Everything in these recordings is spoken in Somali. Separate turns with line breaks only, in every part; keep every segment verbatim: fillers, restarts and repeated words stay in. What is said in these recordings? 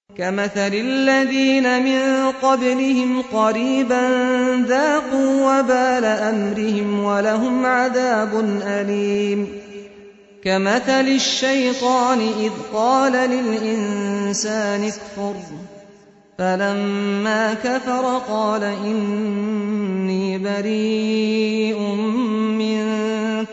كمثل الذين من قبلهم قريبا ذاقوا وبال أمرهم ولهم عذاب أليم كمثل الشيطان إذ قال للإنسان اكفر فلما كفر قال إني بريء منك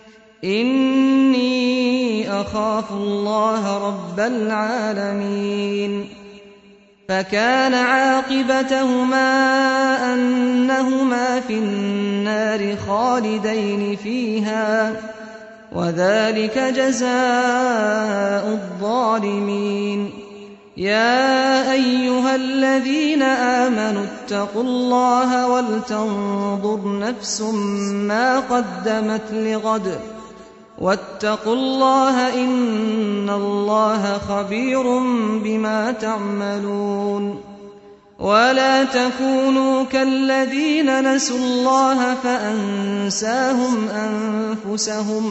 إني أخاف الله رب العالمين فكان عاقبتهما أنهما في النار خالدين فيها وذلك جزاء الظالمين يا أيها الذين آمنوا اتقوا الله ولتنظر نفس ما قدمت لغد واتقوا الله إن الله خبير بما تعملون ولا تكونوا كالذين نسوا الله فأنساهم أنفسهم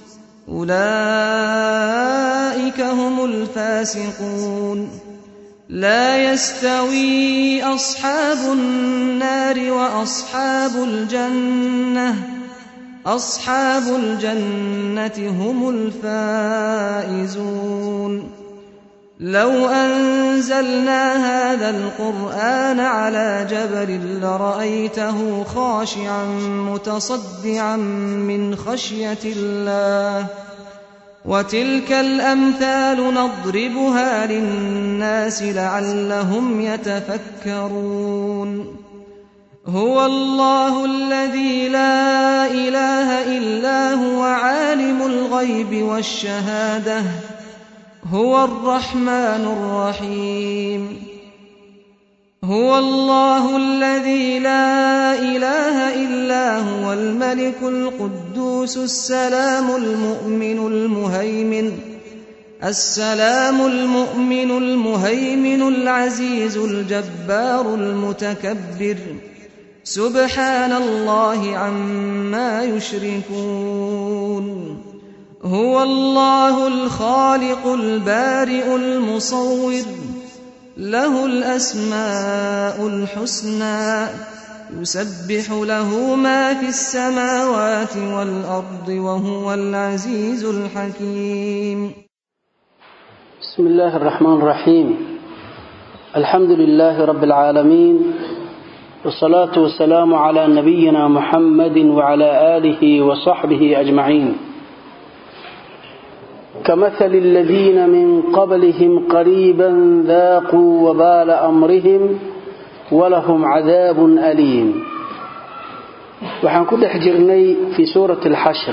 أولئك هم الفاسقون لا يستوي أصحاب النار وأصحاب الجنة أصحاب الجنة هم الفائزون لو أنزلنا هذا القرآن على جبل لرأيته خاشعا متصدعا من خشية الله وتلك الأمثال نضربها للناس لعلهم يتفكرون هو الله الذي لا إله إلا هو عالم الغيب والشهادة هو الرحمن الرحيم هو الله الذي لا إله إلا هو الملك القدوس السلام المؤمن المهيمن السلام المؤمن المهيمن العزيز الجبار المتكبر سبحان الله عما يشركون هو الله الخالق البارئ المصور له الأسماء الحسنى يسبح له ما في السماوات والأرض وهو العزيز الحكيم
بسم الله الرحمن الرحيم الحمد لله رب العالمين والصلاة والسلام على نبينا محمد وعلى آله وصحبه أجمعين كمثل الذين من قبلهم قريبا ذاقوا وبال أمرهم ولهم عذاب أليم وحان كل حجرني في سورة الحشر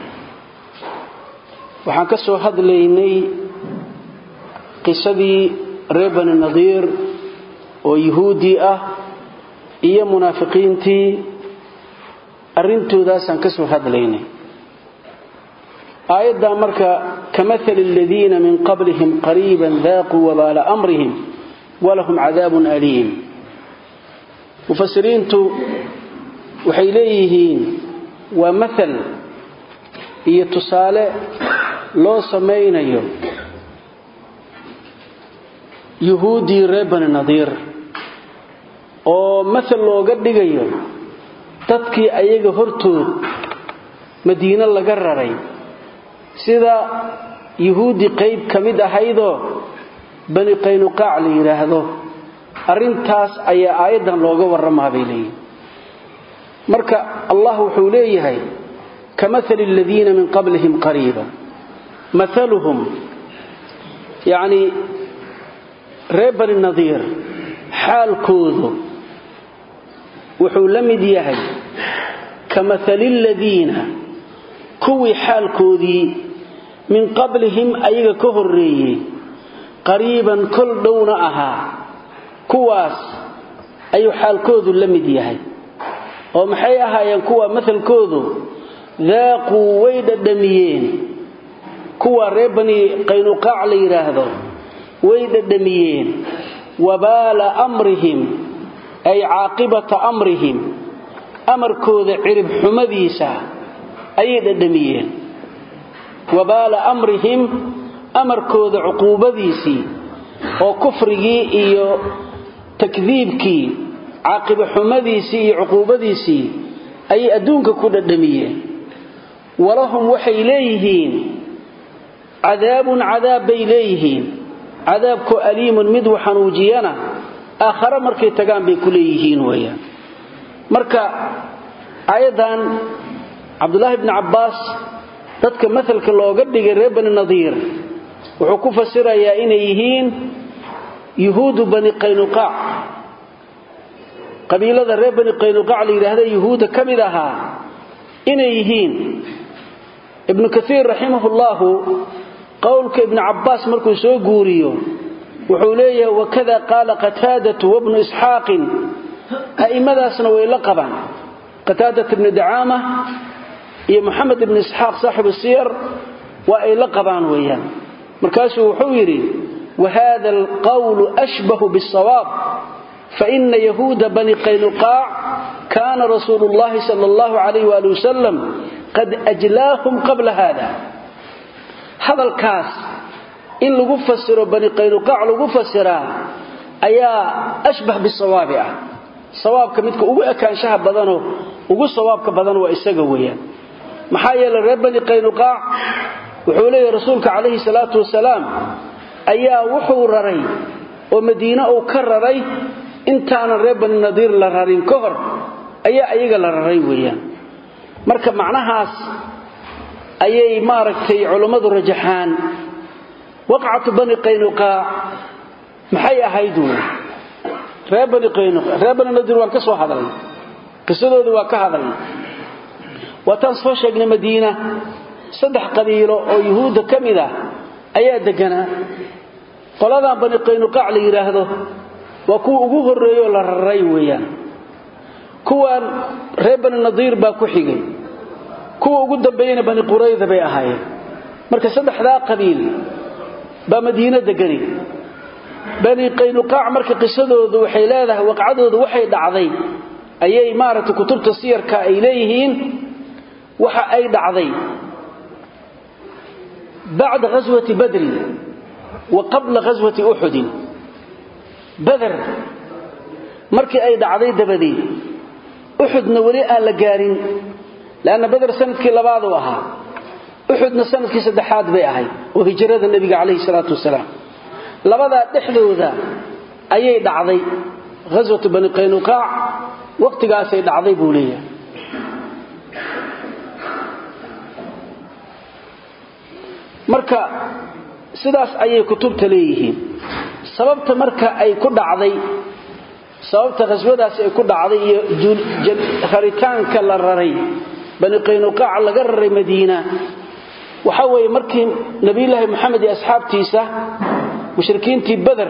وحان كسو هدليني قصدي ريبن النظير ويهودي أه إيا منافقين تي أرنتو داسان كسو هدليني آيات مركا كمثل الذين من قبلهم قريبا ذاقوا وبال أمرهم ولهم عذاب أليم مفسرين تو وحيليهين ومثل هي تصالة لو سمينيو يهودي ريبن النظير oo masal looga dhigayo dadkii ayaga hortood Madiina laga raray sida yahuudi qayb kamid ahaydo bani qaynuqaa la yiraahdo arintaas ayaa aayadan looga warramaabeelay marka Allah wuxuu leeyahay kamathal alladheena min qablihim qariba mathaluhum yani reeban an-nadhir xaalkoodu wuxuu la mid yahay kamathalil ladina kuwi xaalkoodii min qablihim ayaga ka horeeyay qariiban kul dhowna ahaa kuwaas ayu xaalkoodu la mid yahay oo maxay ahaayeen kuwa mathalkoodu daaqu wayda damiyeen kuwa reebani qaynuqaa la yiraahdo wayda damiyeen wabala amrihim ay caaqibata amrihim amarkooda cirib xumadiisa ay dhadhamiyeen wabala amrihim amarkooda uquubadiisi oo kufrigii iyo takdiibkii caaqiba xumadiisii iyo cuquubadiisii ay adduunka ku dhadhamiyeen walahum waxay leeyihiin cadaabun cadaab bay leeyihiin cadaabku aliimun mid waxanuujiyana aakhara markay tagaan bay ku leeyihiin weeyaan marka ayadan Abdullah ibn Abbas dadka mathalka looga dhigay reer Bani Nadiir wuxuu ku fasirayaa inay yihiin yahuud bani Qaynuqa qabiilada reer Bani Qaynuqa la yiraahdo yahuuda kamid aha inay yihiin ibn Kathir rahimahullah qawlka ibn Abbas markuu soo guuriyo wuxuu leeyahay wakada qala Qatadah wa ibn Ishaq aimadaasna way la qabaan Qatadah ibn Da'ama iyo Muhammad ibn Ishaq saaxib siyar wa ay la qabaan weeyaan markaasuu wuxuu yiri وهذا القول أشبه بالصواب فإن يهود بني قينقاع كان رسول الله صلى الله عليه وآله وسلم قد أجلاهم قبل هذا هذا الكاس إن لغو فسر بني قينقاع لغو فسر أيا أشبه بالصواب صواب كمتك أغو أكان شهب بدنه أغو صواب كبدنه وإساقويا محايا لرب بني قينقاع وحولي رسولك عليه الصلاة والسلام ayaa wuxuu raray oo Madiina uu ka raray intaana reer Bani Nadiir la rarin ka hor ayaa ayaga la raray weeyaan marka macnahaas ayay maaragtay culimadu rajaxaan waqacatu Bani Qaynuqa maxay ahayd reer Bani Qaynuqa reer Bani Nadiir waan ka soo hadalnay qisadoodu waa ka hadalnay wataan soo sheegnay Madiina saddex qabiilo oo yahuud kamid ah ayaa deganaa qolada Bani Qaynuqa la yiraahdo waa kuwa ugu horeeyo la raray weeyaan kuwan reer Bani Nadiir baa ku xigay kuwa ugu dambeeyna Bani Qurayza bay ahaayeen marka saddexda qabiil ba Madiina deganay Bani Qaynuqa marka qisadoodu waxay leedahay waqcadoodu waxay dhacday ayay maaragtay kutubta siyarka ay leeyihiin waxa ay dhacday بعد غزوة بدر وقبل غزوة أحد بدر مركي أي دعضي دبدي أحد نولي آل قارين لأن بدر سنة كي لبعضها أحد سنة كي سدحات بيعهي وهجرة النبي عليه الصلاة والسلام لبعضها تحذو ذا أي دعضي غزوة بني قينقاع وقت قاسي دعضي بولية marka sidaas ayay kutubta leeyihiin sababta marka ay ku dhacday sababta qaswadaas ay ku dhacday iyo haritaanka la raray Bani Qaynuqa laga raray Madiina waxa way markii Nabiga Muhammad iyo asxaabtiisa mushrikiintii Badr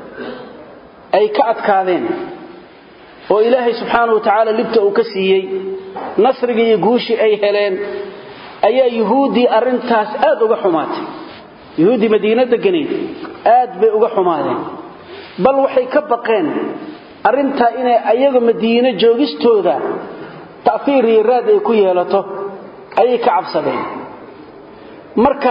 ay ka adkaadeen oo Ilaahay subhanahu wa ta'ala libta uu ka siiyay nasriga iyo guushi ay heleen ayaa yahuudi arintaas aad uga xumaatay yahuudi Madiina deganay aad bay uga xumaadeen bal waxay ka baqeen arinta inay ayaga Madiina joogistooda ta'fiir iyo raad ay ku yeelato ayay ka cabsadeen marka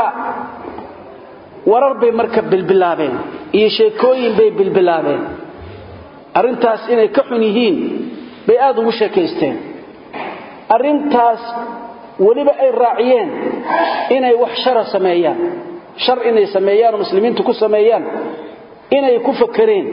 warar bay marka bilbilaabeen iyo sheekooyin bay bilbilaabeen arintaas inay ka xun yihiin bay aad ugu sheekaysteen arintaas waliba ay raaciyeen inay wax shar sameeyaan shar inay sameeyaan muslimiintu ku sameeyaan inay ku fakareen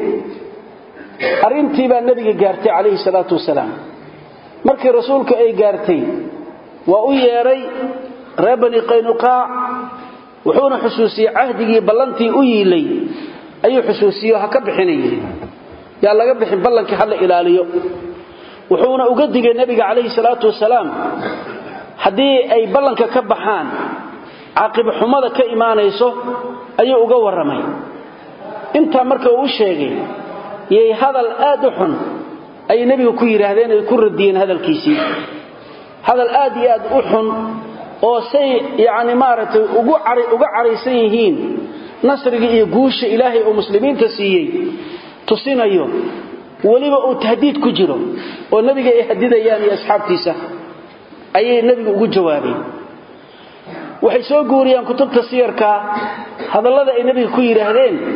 arintii baa nabiga gaartay kaleey salaatu wasalaam markii rasuulka ay gaartay waa u yeeray reer Bani Qaynuqa wuxuuna xusuusiyay ahdigii ballantii u yiilay ayuu xusuusiyo ha ka bixinayay yaa laga bixin ballankii hal ilaaliyo wuxuuna uga digay nabiga kaleey salaatu wasalaam hadii ay ballanka ka baxaan aqib xumada ka iimaanayso ayuu uga waramay inta marka uu sheegay yey hadal aad u xun ay nabiga ku yiraahdeen ay ku radiyeen hadalkiisii hadal aad iyo aad u xun oo say yaani maaratay ugu cari uga careysan yihiin nasriga iyo guusha Ilaahay oo muslimiinta siiyay tusinayo waliba uu tahdiid ku jiro oo nabiga ay hadidayaan iyo asxaabtiisa ayay nabiga ugu jawaabay waxay soo guuriyaan kutubta siyarka hadallada ay nabiga ku yiraahdeen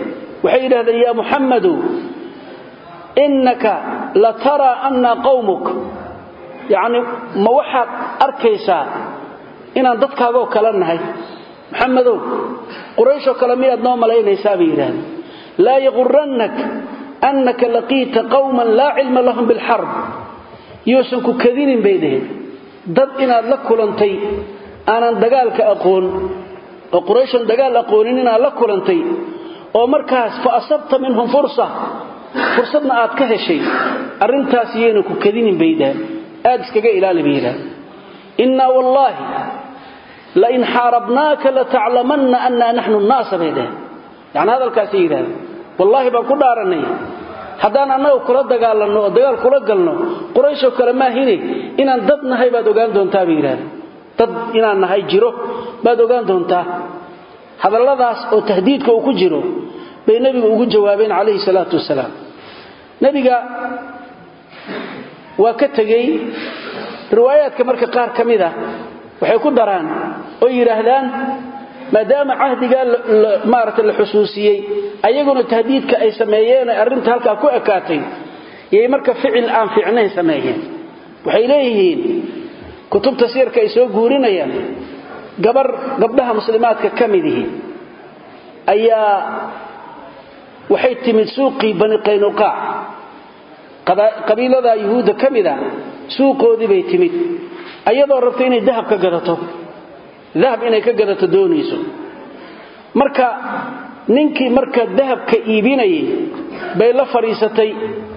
waxay yiraahdeen ya Muhammadu innaka la tara anna qawmuk yaani ma waxaad arkaysaa inaan dadkaaga oo kala nahay Muhammadu quraysh oo kala miyaad noo malaynaysaa bay yiraahdeen la yaghurrannak annaka laqita qawman la ilma lahum bil harb yuusanku kadinin baydeen dad inaad la kulantay aanan dagaalka aqoon oo quraysh dagaal aqoonin inaad la kulantay oo markaas fa asabta minhum fursa fursadna aad ka heshay arintaas yeena ku kadinin baydeen aad iskaga ilaali baydeen inna wallahi la in harabnaaka la ta'lamanna anna nahnu an-nas baydeen yani hadalkaas yiraahdo wallahi baan ku dhaaranay hadaan anagu kula dagaalano oo dagaal kula galno quraysh oo kala ma hini inaan dad nahay baad ogaan doontaa baydeen dad inaan nahay jiro baad ogaan doontaa hadalladaas oo tahdiidka uu ku jiro bay nabiga ugu jawaabeen kaleey salaatu wasalaam nabiga waa ka tagay riwaayaadka marka qaar kamida waxay ku daraan oo yiraahdaan maadaama ahdiga maarta la xusuusiyay ayaguna tahdiidka ay sameeyeen arinta halka ku ekaatay yey marka ficil aan fiicnayn sameeyeen waxay leeyihiin kutubta siirka ay soo guurinayaan gabar gabdhaha muslimaadka kamidii ayaa waxay timid suuqii bani qaynuqa qabiilada yahuuda kamida suuqoodii bay timid ayadoo rabtay inay dahab ka gadato dahab inay ka gadato doonayso marka ninkii marka dahabka iibinayay bay la fariisatay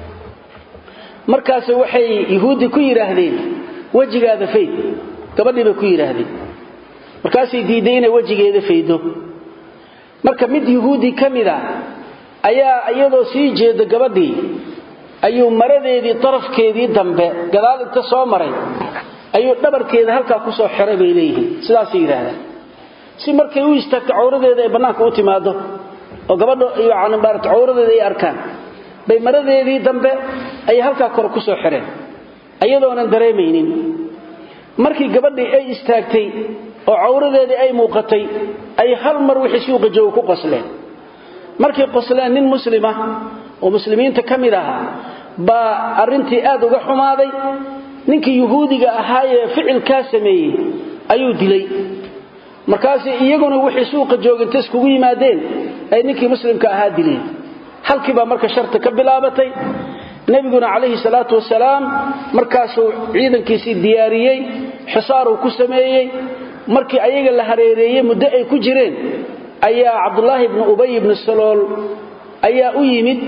markaas waxay yahuudi ku yiraahdeen wajigaada fayd gabadhii bay ku yiraahdeen markaas ay diideen inay wajigeeda faydo marka mid yahuudi kamida ayaa iyadoo sii jeeda gabadhii ayuu maradeedii tarafkeedii dambe gadaal inta soo maray ayuu dhabarkeeda halka ku soo xiray bay leeyihiin sidaas yiraahdeen si markay u istaagto cawradeeda ay banaanka u timaado oo gabadhu yaani baart cawradeeda ay arkaan bay maradeedii dambe ay halka kor ku soo xireen ayadoona dareemaynin markii gabadhii ay istaagtay oo cawradeedii ay muuqatay ay hal mar wixii suuqa joog ku qosleen markii qosleen nin muslima oo muslimiinta kamid ah ba arintii aad uga xumaaday ninkii yahuudiga ahaa ee ficilka sameeyay ayuu dilay markaas iyaguna wixii suuqa joogintay isku yimaadeen ay ninkii muslimka ahaa dileen halkii ba marka sharta ka bilaabatay nabiguna kaleey salaatu wasalaam markaas uu ciidankiisii diyaariyay xisaar uu ku sameeyay markii ayaga la hareereeyay muddo ay ku jireen ayaa Abdullah ibn Ubay ibn Salul ayaa u yimid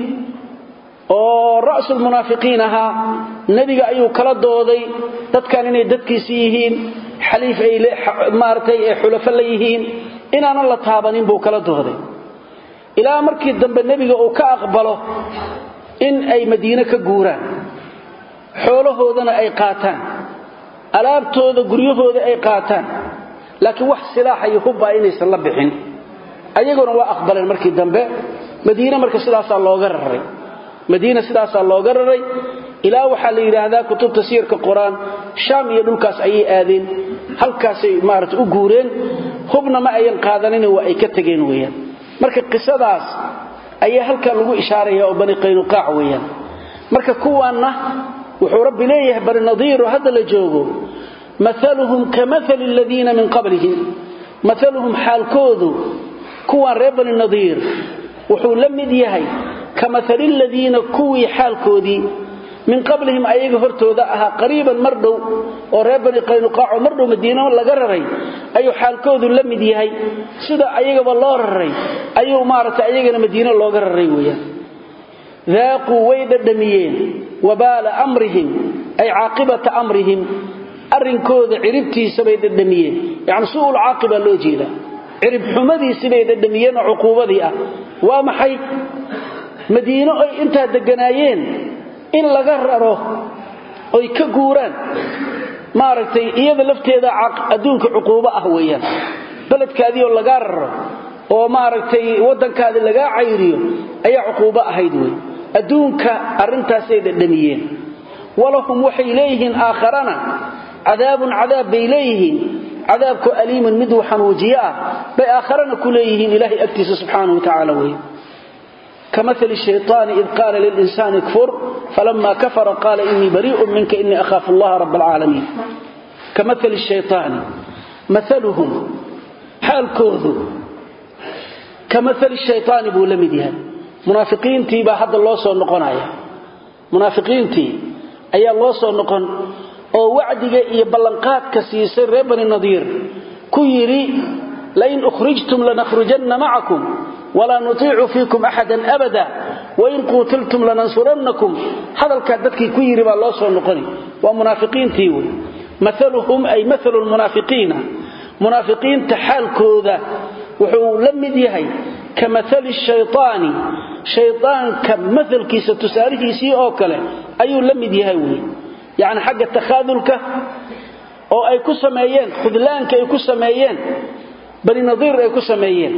oo ra'sul munaafiqiin aha nabiga ayuu kala dooday dadkan inay dadkiisi yihiin xaliif ay maartay ee xulafa la yihiin inaana la taabanin buu kala dooday ilaa markii dambe nabiga uu ka aqbalo in ay Madiina ka guuraan xoolahoodana ay qaataan alaabtooda guryahooda ay qaataan laakiin wax silaax ay hubba inaysan la bixin ayaguna waa aqbaleen markii dambe Madiina marka sidaas looga raray Madiina sidaas looga raray ilaa waxa la yiraahdaa kutubta siirka Quraan Shaam iyo dhulkaas ay aadeen halkaas ay maarad u guureen hubna ma ayan qaadanin waa ay ka tageen weeyaan marka qisadaas ayaa halka lagu ishaareeyo oo bani qaynuqa weeyaan marka kuwaana wuxuu rabbi leeyahay bari nadiir hada la joogo mathaluhum kamathali alladheena min qablihim mathaluhum halkoodu kuwa reer bani nadiir wuxuu la mid yahay kamathali alladheena kuwi halkoodii min qablihim ayaga hortooda aha qariiban mardhow oo reer bani qaynuqa mardhow Madiina laga raray ayuu xaalkoodu la mid yahay sida ayaga loo raray ayuu maartay ayagana Madiina looga raray weeyaan ذاقوا ويددميين وبال امرهم اي عاقبه امرهم arinkooda ciribtiisa bay dadamiyeen yaani suul aaqiba loo jeeda cirib xumadiisa bay dadamiyeen uquubadii ah waa maxay Madiina ay inta deganaayeen in laga raro oo ka guuraan maaragtay iyada lafteeda adduunka uquubo ah weeyaan baladkaadii oo laga raro oo maaragtay wadankaadii laga cayriyo ayaa uquubo ahayd weey adduunka arintaas ay dadamiyeen walahum waxay leeyihiin aakharana عذاب عذاب بيليهين عذابك أليم مدو حنوجيا بآخرنا كليهين إلهي أكتس سبحانه وتعالى وي كمثل الشيطان إذ قال للإنسان اكفر فلما كفر قال إني بريء منك إني أخاف الله رب العالمين كمثل الشيطان مثلهم حال كوذو كمثل الشيطان بولمدها منافقين تي با حد الله سو نقنايا منافقين تي اي الله سو نقن او وعديga iyo ballanqaadka siisay reer bani nadiir ku yiri la in ukhrijtum lanakhrujanna ma'akum wala nuti'u fiikum ahadan abada wa in qutiltum lanansurannakum hadalka dadkii ku yiri ba loo soo noqoni waa munaafiqiintii way mathaluhum ay mathalul munaafiqiina munaafiqiinta xaalkooda wuxuu la mid yahay kamathali shaytaani shaytaanka mathalkiisa tusaarihiisii oo kale ayuu la mid yahay way yaani xagga takhadulka oo ay ku sameeyeen khudlaanka ay ku sameeyeen bani nadiir ay ku sameeyeen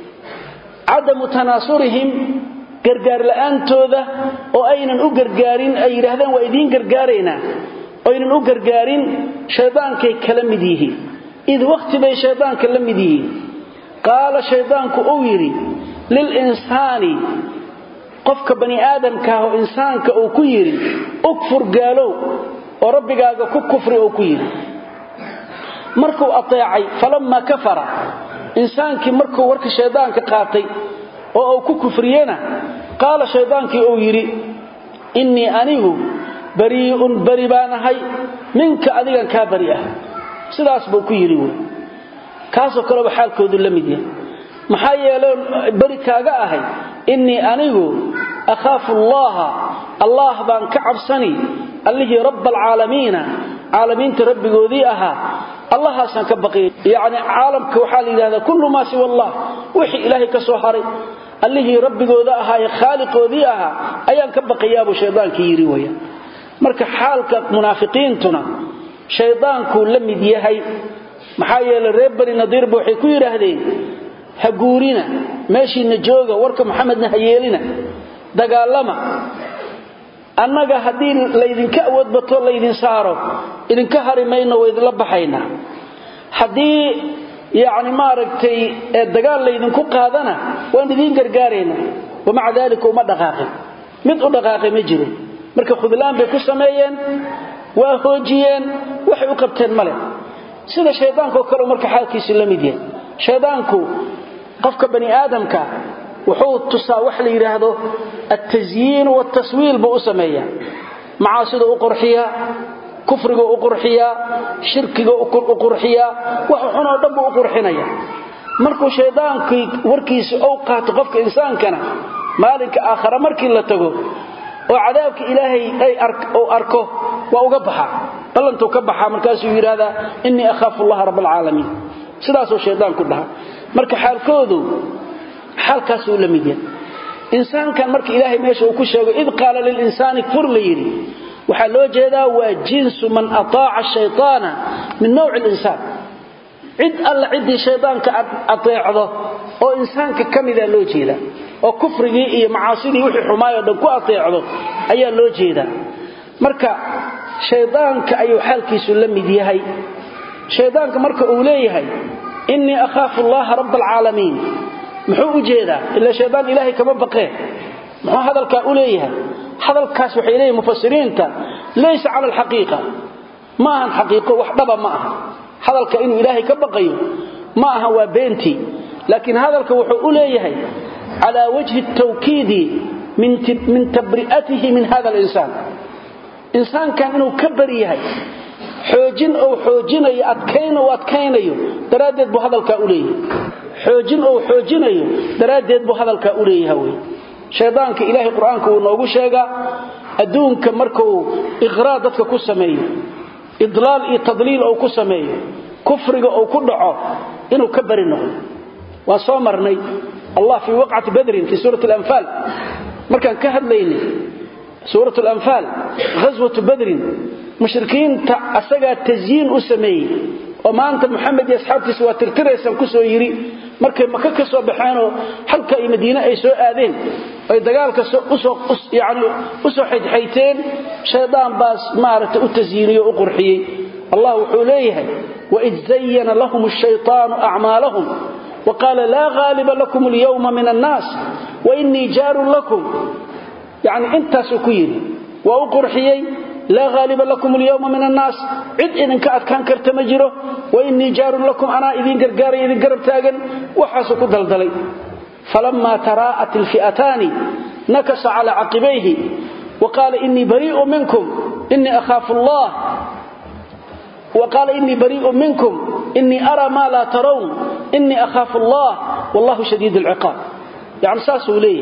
عدم تناصرهم غرغار لأنتوذا oo aynan u gargaarin ay yiraahdeen waa idin gargaareyna oo aynan u gargaarin shaytaankay kala mid yihiin id waqti bay shaytaanka la mid yihiin qaala shaytaanku uu yiri lil insani qofka bani aadamka oo insaanka uu ku yiri ukfur gaalow oo rabbigaaga ku kufri oo ku yiri markuu ateecay falamma kafara insaankii markuu warka shaydaanka qaatay oo uu ku kufriyena qaala shaydaankii uu yiri inni anigu bari'un baribanahay minka adigan ka bari'ah sidaas buu ku yiri kaasoo kale xaalkoodu la mid yahay maxaa yeelay bari kaaga ahay inni anigu akhaafu allah allah baan ka cabsani allihi rabbul alaamiin عالمين ربيغودي اها الله حسن كبقي يعني عالمك waxa la yiraahdaa kullu ma si wallah wixii ilaahay ka soo haray allihi rabbigooda ahaa ee khaaliqoodii ahaa ayaan ka baqayaa buu shaydaanka yiri waya marka xaalka munaafiqiintuna shaydaanku la mid yahay maxaa yeelay reer bani nadiir buu waxay ku yiraahdeen ha guurina meeshina jooga warka maxamedna ha yeelina dagaalama annaga hadii la idinka awood bato la idin saaro idinka harimayno way la baxayna hadii yaani ma aragtay dagaal la idinku qaadana waan idin gargaareyna wama dalika uma dhaqaaqin mid u dhaqaaqay ma jiro marka khudlaan bay ku sameeyeen waa hoojiyeen waxay u qabteen male sida shaydaanku kale marka xaalkiisa la mid yahay shaydaanku qofka bani aadamka wuxuu tusaa wax la yiraahdo at-tazyiin wa at-taswiil buu sameeyaa macaasida u qurxiya kufriga u qurxiya shirkiga u qurxiya wax xun oo dhan buu qurxinaya markuu shaydaanku warkiisa oo qaato qofka insaankana maalinka aakhira markii la tago oo cadaabka ilaahay ay arko waa uga baxa ballantu ka baxa markaas uu yiraahdaa inni akhaafu allah rabbul alaamiin sidaas oo shaydaanku dhaha marka xaalkoodu halkaas uu la mid yahay insaankan marka ilaahay meesha uu ku sheego id qaala lil insani kfur layri waxa loo jeedaa waa jinsu man ataa'a shaytaana min nooc al insaan cid alla cid shaytaanka ateecdo oo insaanka kamida loo jeedaa oo kufrigii iyo macaasidii wixii xumaayo dhan ku ateecdo ayaa loo jeedaa marka shaytaanka ayuu xalkiisu la mid yahay shaytaanka marka uu leeyahay inni akhaafu allah rabbul alaamiin muxuu u jeedaa illa shaydaan ilaahay kama baqee muxuu hadalka u leeyahay hadalkaas waxay leeyahay mufassiriinta laysa ala alhaqiqa ma ahan haqiiqo wax dhaba ma aha hadalka inuu ilaahay ka baqayo ma aha waa beenti laakiin hadalka wuxuu u leeyahay ala wajhi at-tawkid min min tabri'atihi min hada al-insan insan kan inuu ka bari yahay xoojin oo xoojinayo adkayno oo adkaynayo daraadeed buu hadalka u leeyahay xoojin oo xoojinayo daraadeed buu hadalka u leeyahay shaydaanka ilaahay quraanka uu noogu sheega adduunka markuu iqraa dadka ku sameeyo idlaal iyo tadliil oo ku sameeyo kufriga oo ku dhaco inuu ka bari noqdo waa soo marnay Allah fi waqti badr fi surah al-anfal markaan ka hadlaynay surah al-anfal ghazwat badr mushrikiinta asaga tazyiin u sameeyay oo maanta Muhammad iyo asxaabtiisa waa tirtiraysan ku soo yiri markay Makka ka soo baxeen oo halka ay Madiina ay soo aadeen ay dagaalka u soo yaani u soo xidhayteen shaydaan baas maarta u tazyiiniyo u qurxiyay Allah wuxuu leeyahay wa id zayyana lahum ash-shaytaanu a'maalahum وقال لا غالب لكم اليوم من الناس وإني جار لكم يعني انت سكير وأقرحيي لا غالب لكم اليوم من الناس عد إذن كأت كان كرتمجره وإني جار لكم أنا إذن قرقاري إذن قرب تاقن وحاسك دلدلي فلما تراءت الفئتان نكس على عقبيه وقال إني بريء منكم إني أخاف الله وقال إني بريء منكم إني أرى ما لا ترون إني أخاف الله والله شديد العقاب يعني ساسوا ليه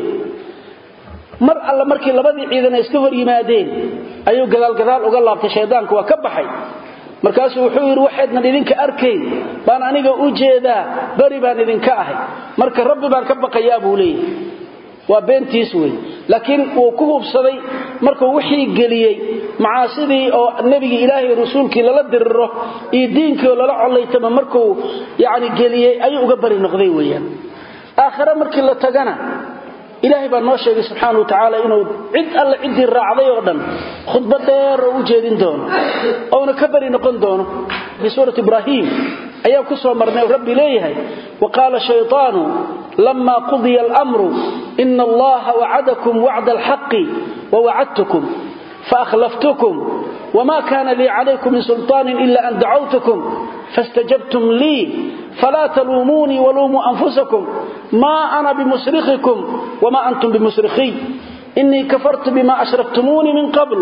مر الله مركي لبدي عيدنا استفر يمادين أيو قدال قدال وقال الله بتشيطانك وكبحي مركاسو وحوير وحدنا إذنك أركين بان أنيق أجيدا بري بان إذنك أهي مركا ربي بان كبقى يابو ليه وبين تيسوي لكن وكوه بصدي مركو وحي قليي معاصدي أو النبي إلهي رسولك للدره يدينك ولا عليتما مركو يعني قليي أي أقبري نقضي ويا آخر مركي اللي تقنا إلهي بان نوشيك سبحانه وتعالى إنه عد الله عد الرعضي وقدم خطبة دير وجيدين دونه أو نكبري نقن دونه في سورة إبراهيم أيها كسوة مرناه ربي ليه وقال الشيطان لما قضي الأمر إن الله وعدكم وعد الحق ووعدتكم فأخلفتكم وما كان لي عليكم من سلطان إلا أن دعوتكم فاستجبتم لي فلا تلوموني ولوموا أنفسكم ما أنا بمصرخكم وما أنتم بمصرخي إني كفرت بما أشركتموني من قبل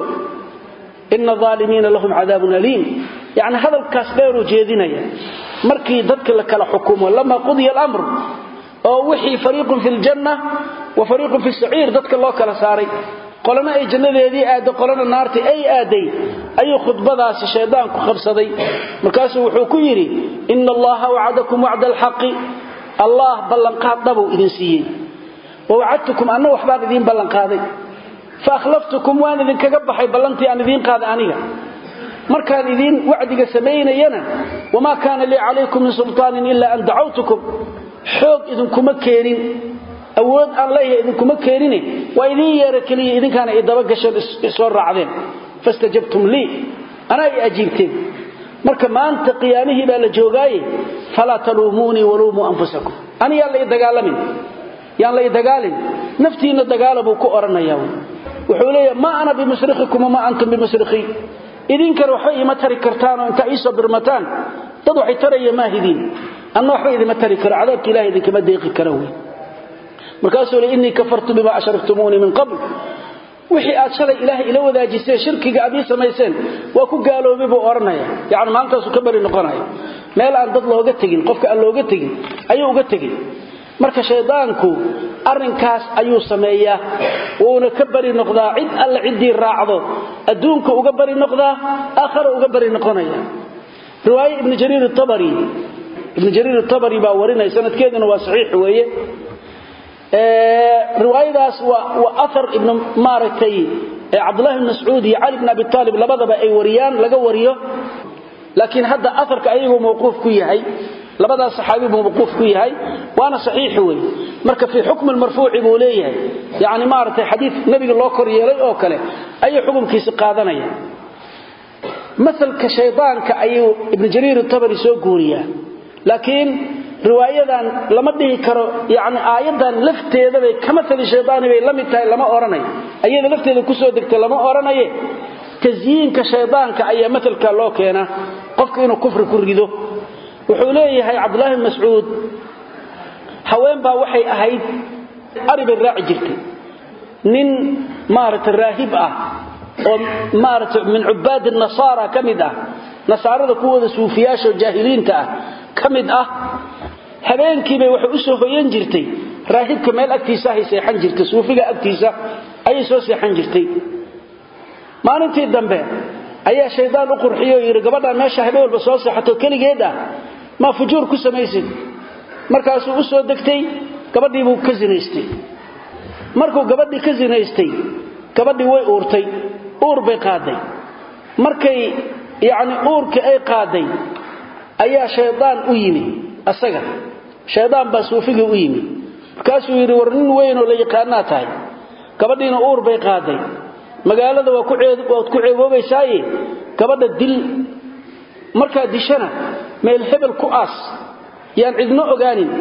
إن الظالمين لهم عذاب أليم يعني هذا الكاسبير جيدنا مركي ضدك لك الحكومة لما قضي الأمر أو وحي فريق في الجنة وفريق في السعير ضدك الله كلا ساري قلنا أي جنة هذه آد قلنا النار أي آدي أي خطبة ذا الشيطان خبصدي مركاسه وحكيري إن الله وعدكم وعد الحق الله بلنقاد ضبو إذن سيين ووعدتكم أنه وحباب إذن بلنقادي فأخلفتكم وأن إذن كقبحي بلنتي أن إذن قاد أنيها مركان إذن وعدك سمين ينا وما كان لي عليكم من سلطان إلا أن دعوتكم حوق إذن كما كيرين أود الله إذن كما كيرين وإذن يارك لي إذن كان إدبق السور عظيم فاستجبتم لي أنا أجيبتين مركا ما أنت قيامه بالجوغاي فلا تلوموني ولوموا أنفسكم أنا يالله يدقالمين يالله يدقالين نفتين الدقالبوا كؤرنا يوم وحولي ما أنا بمسرخكم وما أنتم بمسرخي إذن كانوا حي ما تري كرتان وانت عيسى برمتان تضوحي تري ما هدين أنه حي إذا ما تري كر عذابك إلهي إذن كما ديقي كروي مركاسوا لي إني كفرت بما أشركتموني من قبل وحي أتشري إلهي إلو ذا جيسي شركي قابي سميسين وكو قالوا بيبو أرنايا يعني ما أنتوا سكبري نقنايا ما يلا أن تطلعوا قتقين قفك أن لو قتقين أيو قتقين marka shaydaanku arinkaas ayuu sameeyaa oo ka bari noqdaa cid alla cidii raacdo adduunka uga bari noqdaa aakhira uga bari noqonaya riwaayad ibn jarir at-tabari ibn jarir at-tabari baa warinay sanadkeeduna waa saxiix weeye ee riwaayadaas waa athar ibn maratay abdullah ibn mas'ud iyo ali ibn abi talib labadaba ay wariyaan laga wariyo laakiin hadda atharka ayagu mawquuf ku yahay labada saxaabi mawquuf ku yahay وانا صحيح وي marka fi hukm al-marfu' buu leeyahay yaani maartay hadith nabiga loo koryeelay oo kale ay xukumkiisa qaadanaya misalka shaydaanka ayuu ibn jarir at-tabari soo guuriya laakiin riwaayadan lama dhihi karo yaani aayadan lafteeda bay kama tali shaydaan bay lamid tahay lama oranayo ayada lafteeda ku soo degtay lama oranayo taziinka shaydaanka ayaa misalka loo keena qofka inuu kufri ku rido wuxuu leeyahay abdullah ibn mas'ud haween baa waxay ahayd arib raaci jirtay nin maarat raahib ah oo maarat min ubaad an-nasara kamida nasarada kuwada suufiyaasha jaahiliinta ah kamid ah habeenkii bay wax u soo hoyan jirtay raahibka meel agtiisa ay seexan jirtay suufiga agtiisa ay soo seexan jirtay maalintii dambe ayaa shaydaan u qurxiyo yiri gabadha meesha habeen walba soo seexato kaligeeda ma fujuur ku sameeyay markaas uu soo degtay gabadhii buu ka zinaystay markuu gabadhii ka zinaystay gabadhii way uurtay uur bay qaaday markay yaani uurka ay qaaday ayaa shaydaan u yimi asaga shaydaan baa suufiga u yimi markaas uu yiri warnin weyn oo la yaqaanaa tahay gabadhiina uur bay qaaday magaalada waa ku ceed waa ku ceeboobaysaay gabadha dil marka dishana meel hebel ku aas yaan cidna ogaanin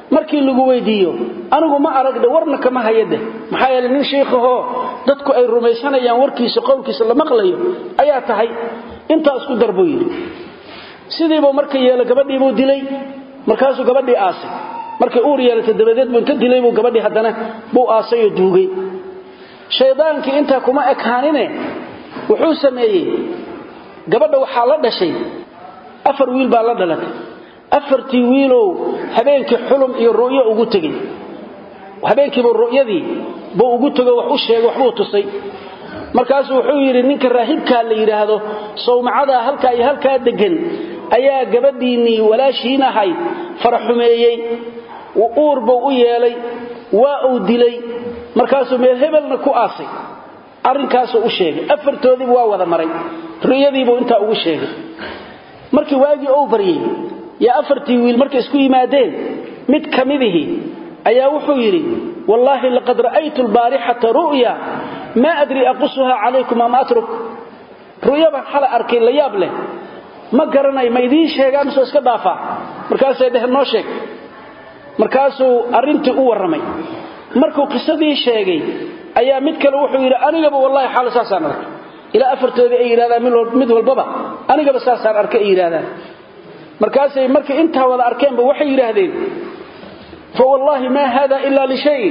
markii lagu weydiiyo anigu ma aragda warna kama hayade maxaa yeelay nin sheekho dadku ay rumaysanayaan warkiisa qowlkiisa la maqlayo ayaa tahay inta isku darbo yiri sidiiba markii yeela gabadhii buu dilay markaasuu gabadhii aasay markii uu yeelay dabadeed buu inta dilay buu gabadhii hadana buu aasay oo duugay shaydaankii inta kuma ekaanine wuxuu sameeyay gabadha waxa la dhashay afar wiil baa la dhalatay afartii wiilow habeenkii xulum iyo ru'yo ugu tagay habeenkii buu ru'yadii buu ugu tagay wax u sheegay wax buu tusay markaas wuxuu yiri ninka raahibka la yiraahdo sawmacada halka ay halka degan ayaa gabadhiini walaashiina ahayd faraxumeeyay oo uurba u yeelay waa uu dilay markaas meel hebelna ku aasay arrinkaas uu sheegay afartoodii waa wada maray ru'yadii buu inta ugu sheegay markii waagi uu bariyay ya afartii wiil markay isku yimaadeen mid kamidihi ayaa wuxuu yiri wallahi laqad ra'aytu al-barihata ru'ya ma adri aqsuha alaykum am atruk ru'ya ban xala arkay la yaab leh ma garanay ma idin sheegaan soo iska dhaafa markaas ay dhahay noo sheeg markaasuu arintii u waramay markuu qisadii sheegay ayaa mid kale wuxuu yiri aniga wallahi xal saasaan arkay ila afartoodii ay yiraahdaan mid walbaba aniga saasaan arkay ay yiraahdaan markaas ay markii inta wada arkeenba waxay yiraahdeen fa wallahi ma hada illa li shay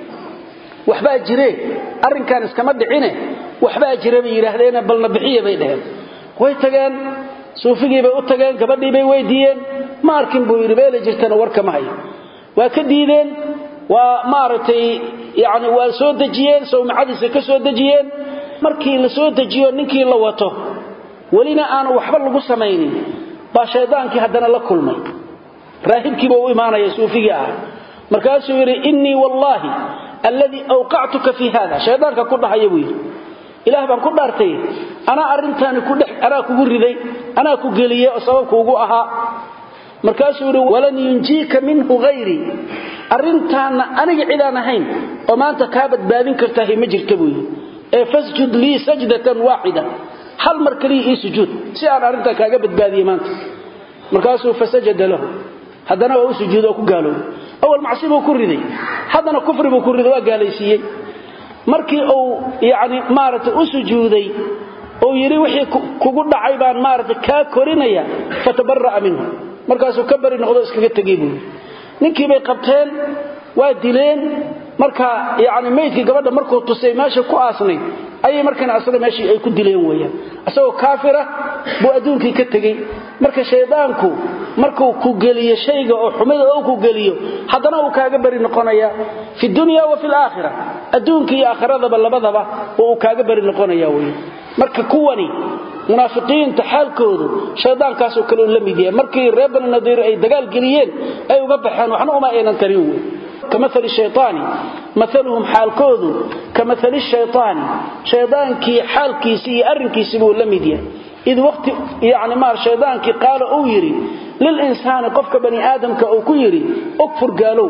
waxba jire arrinkan iskama dhicine waxba jire bay yiraahdeen bal nabixiye bay dhaheen way tageen suufigii bay u tageen gabadhii bay weydiiyeen ma arkin buu yiri beela jirtana warka ma hayo waa ka diideen waa maartay yaani waa soo dajiyeen sawmacadiisa ka soo dajiyeen markii la soo dajiyo ninkii la wato walina aan waxba lagu sameeynin ba shaydaankii hadana la kulmay raahibkii buu iimaanaya suufigii ah markaas uu yiri inni wallahi alladhi awqa'tuka fi hada shaydaanka ku dhahayo buu yiri ilaah baan ku dhaartay ana arintan ku dhex ara kugu riday ana ku galiyay oo sababku ugu ahaa markaas uu yiri walan yunjika minhu ghayri arintan aniga cidaan ahayn oo maanta ka badbaadin kartaa ma jirto buu yiri ee fasjud li sajdatan waahida hal mar kaliya ii sujuud si aan arinta kaaga badbaadiyo maanta markaas uu fasajada lahu hadana waa sujuud oo ku gaalow awal macsibo ku riday hadana kufri buu ku riday waa gaalaysiiyay markii uu yaani maarata u sujuuday oo yiri wixii kugu dhacay baan maarata ka korinaya fatabarra minhu markaas uu ka bari noqdo iskaga tagay buu ninkii bay qabteen waa dileen marka yaani meedkii gabadha markuu tusay meesha ku aasnay ay markan asla meeshii ay ku dileen weeyaan asagoo kaafira buu adduunkii ka tagay marka shaydaanku markuu ku galiyo shayga oo xumida oo ku galiyo hadana uu kaaga bari noqonaya fi dunya wa fil aakhirah adduunkii iyo aakhirada labadaba uu kaaga bari noqonaya weeyaan marka kuwani munaafiqiinta xaalkoodu shaydaankaas oo kale u lamidiyay markii reebana nadiir ay dagaal galiyeen ay uga baxeen waxna uma aynan tarin كمثل الشيطان مثلهم حالكود كمثل الشيطان شيطانكي حالكي سي أرنكي سبو لمديا إذ وقت يعني ما الشيطانكي قال أويري للإنسان قفك بني آدم كأوكيري أكفر قالوا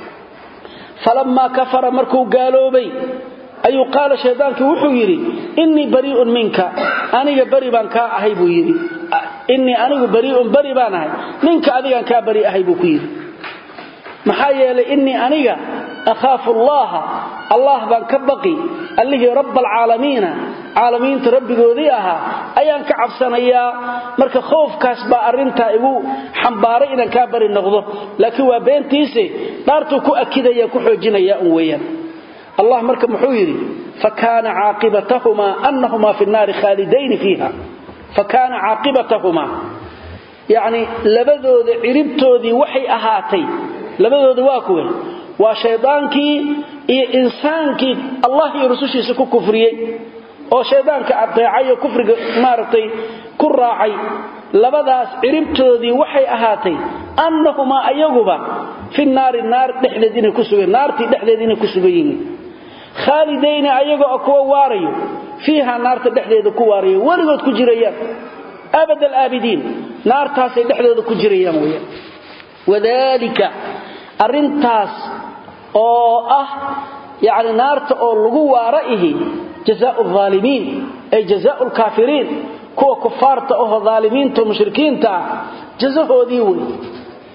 فلما كفر مركو قالوا بي أي قال شيطانكي وحويري إني بريء منك أنا بريء بانك أهيبو يري إني أنا بريء بريء بانك منك أذيك كا بريء أهيبو كيري maxaa yeelay inni aniga akhaafu allah allah baan ka baqi allihi rabbul alamin alamin rabbigoodii aha ayaan ka cabsanayaa marka khoofkaas ba arinta igu xambaaray inaan ka bari noqdo laakiin waa beentiise dhaartu ku akidaya ku xoojinaya un weeyaan allah marka muxuu yiri fakana aaqibatahuma annahuma fi an-nar khalidayn fiha fakana aaqibatahuma yaani labadooda ciribtoodii waxay ahaatay labadooda waa kuwe waa shaydaankii iyo insaankii Allah iyo rasuushiisa ku kufriyay oo shaydaanka adeecay kufriga maartay ku raacay labadaas ciribtoodii waxay ahaatay annahuma ayaguba fi naari naar dhexdeedina ku sugay naartii dhexdeedina ku sugayeen khaalidayna ayaga kuwa waarayo fiiha naarta dhexdeeda ku waarayo waligood ku jirayaan abadal aabidin naartaas ay dhexdeeda ku jirayaan weeyaan wadaalika arintaas oo ah yaani naarta oo lagu waaraahi jazaa'u zaalimiin ay jazaa'u kaafiriin kuwa kufaarta oo zaalimiinta mushrikiinta jazahoodii way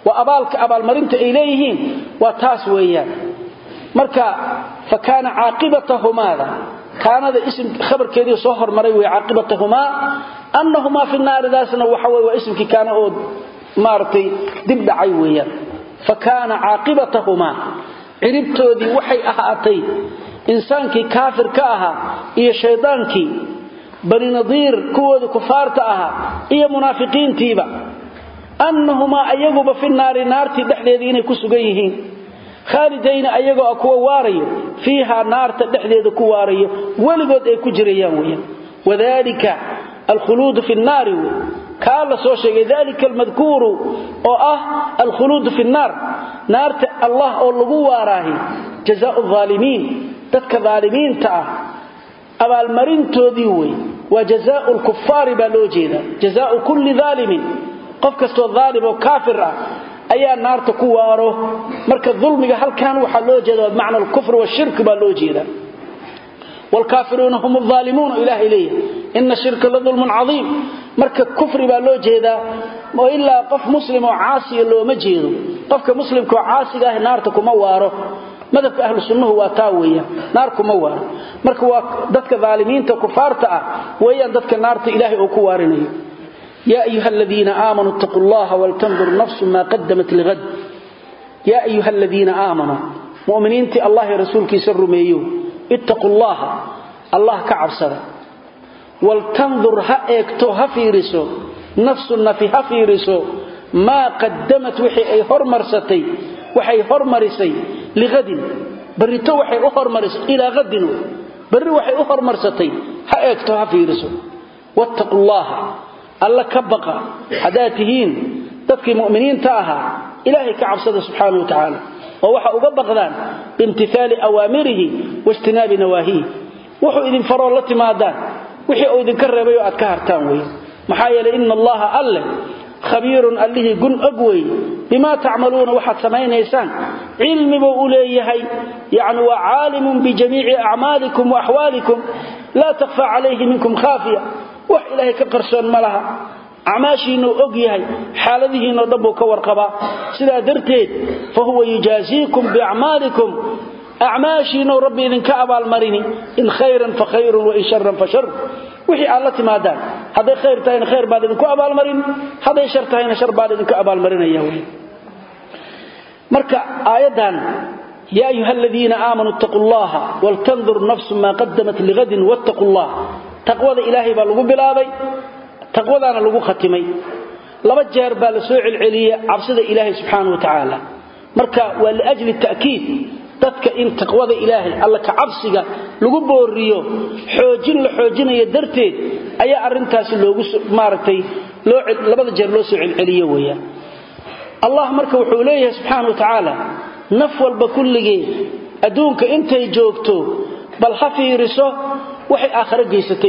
وأبالك أبال مرنت إليهين وتاس ويان مركا فكان عاقبتهما ماذا كان هذا اسم خبر كذي صهر مريوي عاقبتهما أنهما في النار ذاسنا وحوي واسمك كان أود مارتي دب دعيويا فكان عاقبتهما عربتو دي وحي أهاتي إنسانك كافر كاها إيا شيطانك بني نظير كود كفارت أها إيا منافقين تيبا أنهما أيقب في النار نارتي دحليذين كسوغيهين خالدين أيقوا أكوا واريو فيها نار تدحليذ كواريو ولقد أي كجريان ويا وذلك الخلود في النار قال سوشي ذلك المذكور وأه الخلود في النار نار الله أولغو واراه جزاء الظالمين تتك ظالمين تعا أبا المرين توديوي وجزاء الكفار بالوجينا جزاء كل ظالم قفكست الظالم وكافر أي النار تكواره مركز الظلم هل كانوا حلو جدا بمعنى الكفر والشرك بالوجينا والكافرون هم الظالمون إله إليه إن الشرك لظلم عظيم مركز كفر بالوجينا وإلا قف مسلم وعاصي اللي مجيده قفك مسلم كعاصي له النار تكواره مدك أهل السنة هو تاوية ناركم موار مركوا دتك ظالمين تكفارتا ويا دتك النار إلهي أكوارني يا أيها الذين آمنوا اتقوا الله ولتنظر نفس ما قدمت لغد يا أيها الذين آمنوا مؤمنين تي الله رسولك سر ميو اتقوا الله الله كعبسر ولتنظر هأكتو هفيرسو نفس النفي هفيرسو ما قدمت وحي أي هرمرستي وحي هرمرسي لغد بريتو وحي أهرمرس إلى غد بري وحي أهرمرستي هأكتو هفيرسو واتقوا الله الله كبقى حداتهين تبكي مؤمنين تاها إلهي كعبسد سبحانه وتعالى ووحا أببغذان بامتثال أوامره واجتناب نواهيه وحو إذن فروا الله تمادان وحي إذن كربيو أتكهرتان وي محايا إن الله أله خبير أله قن أقوي بما تعملون وحد سمين إيسان علم بأوليه يعني وعالم بجميع أعمالكم وأحوالكم لا تخفى عليه منكم خافية وح إلهي كقرصان ملها عماشينو أقيهي حالذهينو ضبو كورقبا سلا درتيد فهو يجازيكم بأعمالكم أعماشينو ربي إذن كأبا المريني إن خيرا فخير وإن شرا فشر وحي الله تمادان هذا خير تاين خير بعد إذن كأبا المرين هذا شر تاين شر بعد إذن كأبا المرين يهوي مركا آيادان يا أيها الذين آمنوا اتقوا الله ولتنظر نفس ما قدمت لغد واتقوا الله تقوى إلهي بالغو بلابي تقوى أنا لغو ختمي لما جار بالسوع العليا عبسد إلهي سبحانه وتعالى مركا ولأجل التأكيد تتك إن تقوى إلهي الله كعبسك لغو بوريو حوجين لحوجين يدرتين أي أرنتاس لغو مارتي لما جار لسوع العليا ويا الله مركا وحوليه سبحانه وتعالى نفول بكله أدونك انت جوجتو بل حفي رسو وحي آخر جيستي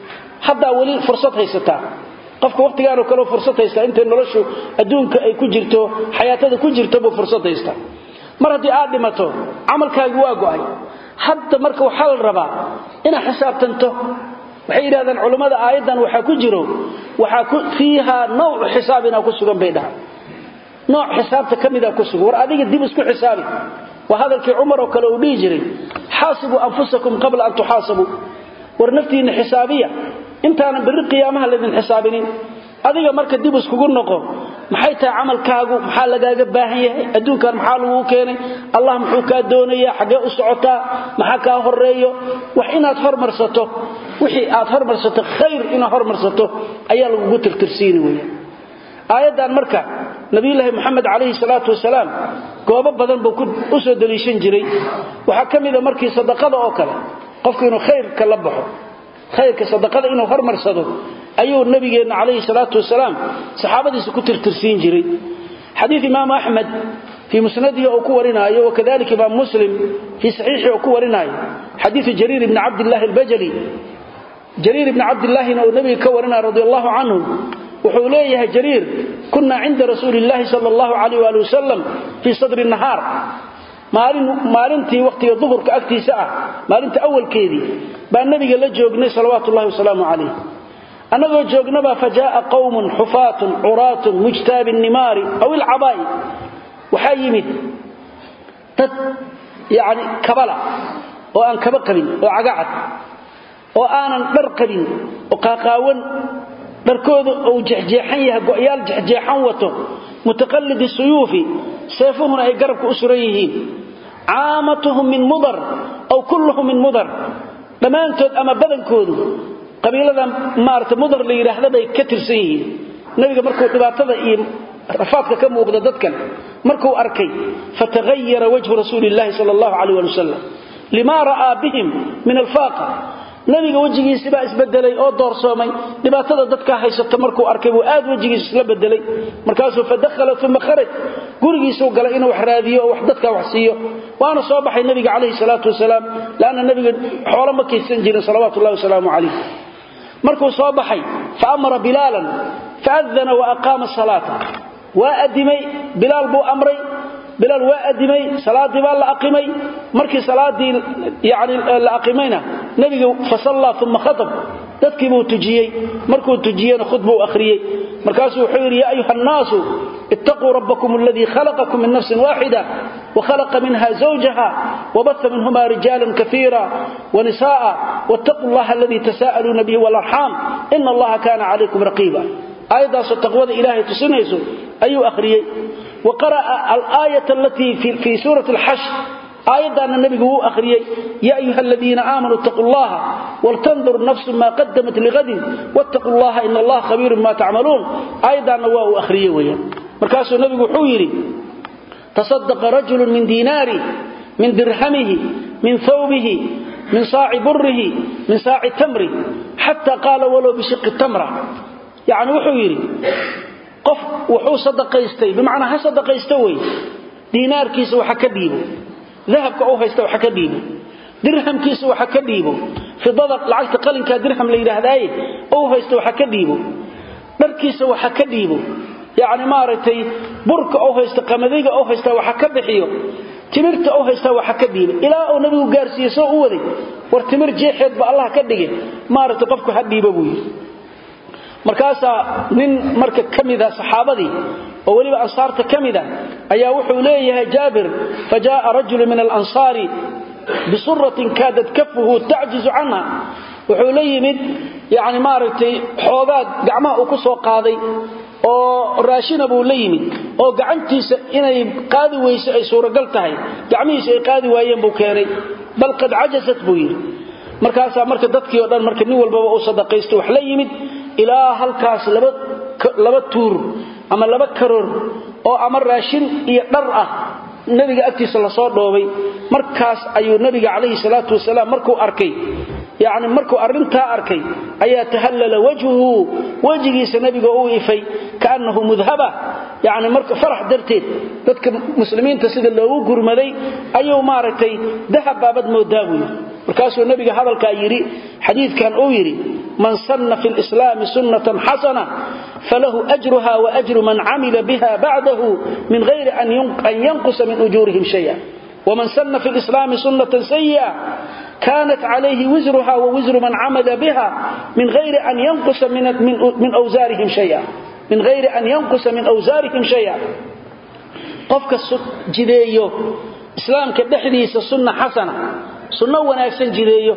حتى ولي فرصة هيستا قفك وقت قالوا كانوا فرصة هيستا انت نرشو أدونك أي كجرتو حياتك كجرتو بفرصة هيستا مرة آدمته عمل كاقواقوا أي حتى مركو حال ربا إنا حساب تنتو وحي هذا العلماء آيضا وحا كجروا وحا فيها نوع حسابنا كسرون بينها نوع حسابته كميدا كسر ور اديق ديب اسكو حسابي وهذا الكي عمر وكلو ديجري حاسبوا انفسكم قبل ان تحاسبوا ور نفتين حسابيه انت انا بالقيامه الذين حسابين اديق marka dib isku noqo maxay tahay amalkaagu maxaa lagaaga baahan yahay adduunkan maxaa lagu keenay allah muxuu ka doonayaa xagee u socotaa maxaa ka horeeyo wax inaad hormarsato wixii aad hormarsato khayr inaad hormarsato ayaa lagu tirtirsiin weeyaan aayadan marka nabi ilaahi maxamed alayhi salatu wasalaam goobo badan buu u soo daliishan jiray waxa kamida markii sadaqada oo kale qofku inuu khayr ka la baxo khayrka sadaqada inuu hormarsado ayuu nabigeena alayhi salatu wasalaam saxaabadiisa ku tirtirsiin jiray hadith imam ahmad fi musnadihi oo ku warinayo wakadalika imam muslim fi sahihi oo ku warinayo hadith jarir ibn abdullah al-bajali jarir ibn abdullah oo nabiga ka warina radiyallahu anhu wuxuu leeyahay jarir kunna inda rasuulillahi sallallahu alayhi wa sallam fi sadr an-nahar maalin maalintii waqtiga duhurka agtiisa ah maalinta awalkeedii baa nabiga la joognay sallallahu alayhi wa sallam anagoo joognaba fajaa qawmun hufaatun uratun mujtabin nimari aw al-abai waxa yimid dad yaani kabala oo aan kaba qabin oo cagacad oo aanan dhar qabin oo qaaqaawan dharkoodu oo jeexjeexan yahay go'yaal jeexjeexan wato mutaqallid suyuufi seefuhuna ay garabka u suran yihiin aamatuhum min mudar aw kulluhum min mudar dhamaantood ama badankoodu qabiilada maarta mudar la yiraahdo bay ka tirsan yihiin nabiga markuu dhibaatada iyo rafaadka ka muuqda dadkan markuu arkay fataghayyara wajhu rasuulillahi sallallahu alayhi wa sallam lima raa bihim min alfaqa nabiga wajigiisa baa isbedelay oo doorsoomay dhibaatada dadka haysata markuu arkay uu aad wajigiisa isla bedelay markaasuu fadakhala thumma kharaj gurigiisa uu galay inuu wax raadiyo oo wax dadka wax siiyo waana soo baxay nabiga kaleey salaatu wasalaam laana nabiga xoolo ma kaysan jirin salawaatu allah wasalaamu alayhi markuu soo baxay fa amara bilalan fa'adhana wa aqama salata wa adimay bilal buu amray bilal waa adimay salaadii baa la aqimay markii salaadii yaani la aqimayna nabiga fasalla thumma khatab dadkii buu tujiyay markuu tujiyana khudbu akhriyay markaasuu wuxuu yiri ya ayuhan naasu ittaqu rabbakum alladhi khalaqakum min nafsin waahida wa khalaqa minha zawjaha wa batha minhuma rijalan katira wa nisaa wattaqullaha alladhi tasaaluna bihi wal arham inna allaha kana alaykum raqiba ayda taqwada ilaahi tusinayso ayuu akhriyay وقرأ الآية التي في, في سورة الحشر آية أن النبي هو أخريي يا أيها الذين آمنوا اتقوا الله ولتنظر نفس ما قدمت لغد واتقوا الله إن الله خبير ما تعملون آية أن هو أخريي ويا مركز النبي حويري تصدق رجل من ديناره من درهمه من ثوبه من صاع بره من صاع تمره حتى قال ولو بشق التمرة يعني وحويري qof wuxuu sadaqaystay bimaana ha sadaqaystay way diinaarkiisa waxa ka dhiibo dahabka oo haysta waxa ka dhiibo dirhamkiisa waxa ka dhiibo fidada lacagta qalinka dirham la yiraahday oo haysta waxa ka dhiibo dharkiisa waxa ka dhiibo yaani maaratay burka oo haysta qamadiga oo haysta waxa ka bixiyo timirta oo haysta waxa ka dhiibo ilaa uu nabigu gaarsiiyay soo u waday war timir jeexeed ba Allah ka dhigay maaratay qofku ha dhiibo buu markaasa nin marka kamida saxaabadii oo waliba ansaarta kamida ayaa wuxuu leeyahay Jaabir fajaa rajul min al-ansari bisurratin kadat kaffuhu ta'jizu anha wuxuu leeyimid yaani maartay xoogaad gacmaha uu ku soo qaaday oo raashin buu leeyimid oo gacantiisa inay qaadi weyso ay suuragal tahay gacmihiisa ay qaadi waayeen buu keenay bal qad ajasat buu yiri markaasa marka dadkii oo dhan marka nin walba uu sadaqaysto wax la yimid ilaa halkaas laba laba tuur ama laba karoor oo ama raashin iyo dhar ah nabiga agtiisa la soo dhoobay markaas ayuu nabiga kaleey salaatu wasalaam markuu arkay yaani markuu arinta arkay ayaa tahallala wajhuhu wajigiisa nabiga uu ifay kaanahu mudhaba yaani marka farax darteed dadka muslimiinta sida loogu gurmaday ayuu maartay dahab baabad moodaawi markaasuu nabiga hadalka yiri xadiidkan uu yiri man sanna fil islam sunnatan hasana falahu ajruha wa ajru man amila biha ba'dahu min ghayri an yanqus min ujurihim shay'a wa man sanna fil islam sunnatan sayyi'a kanat alayhi wizruha wa wizru man amila biha min ghayri an yanqus min min awzarihim shay'a min ghayri an yanqus min awzarihim shay'a qofka jideeyo islaamka dhexdiisa sunna hasana sunna wanaagsan jideeyo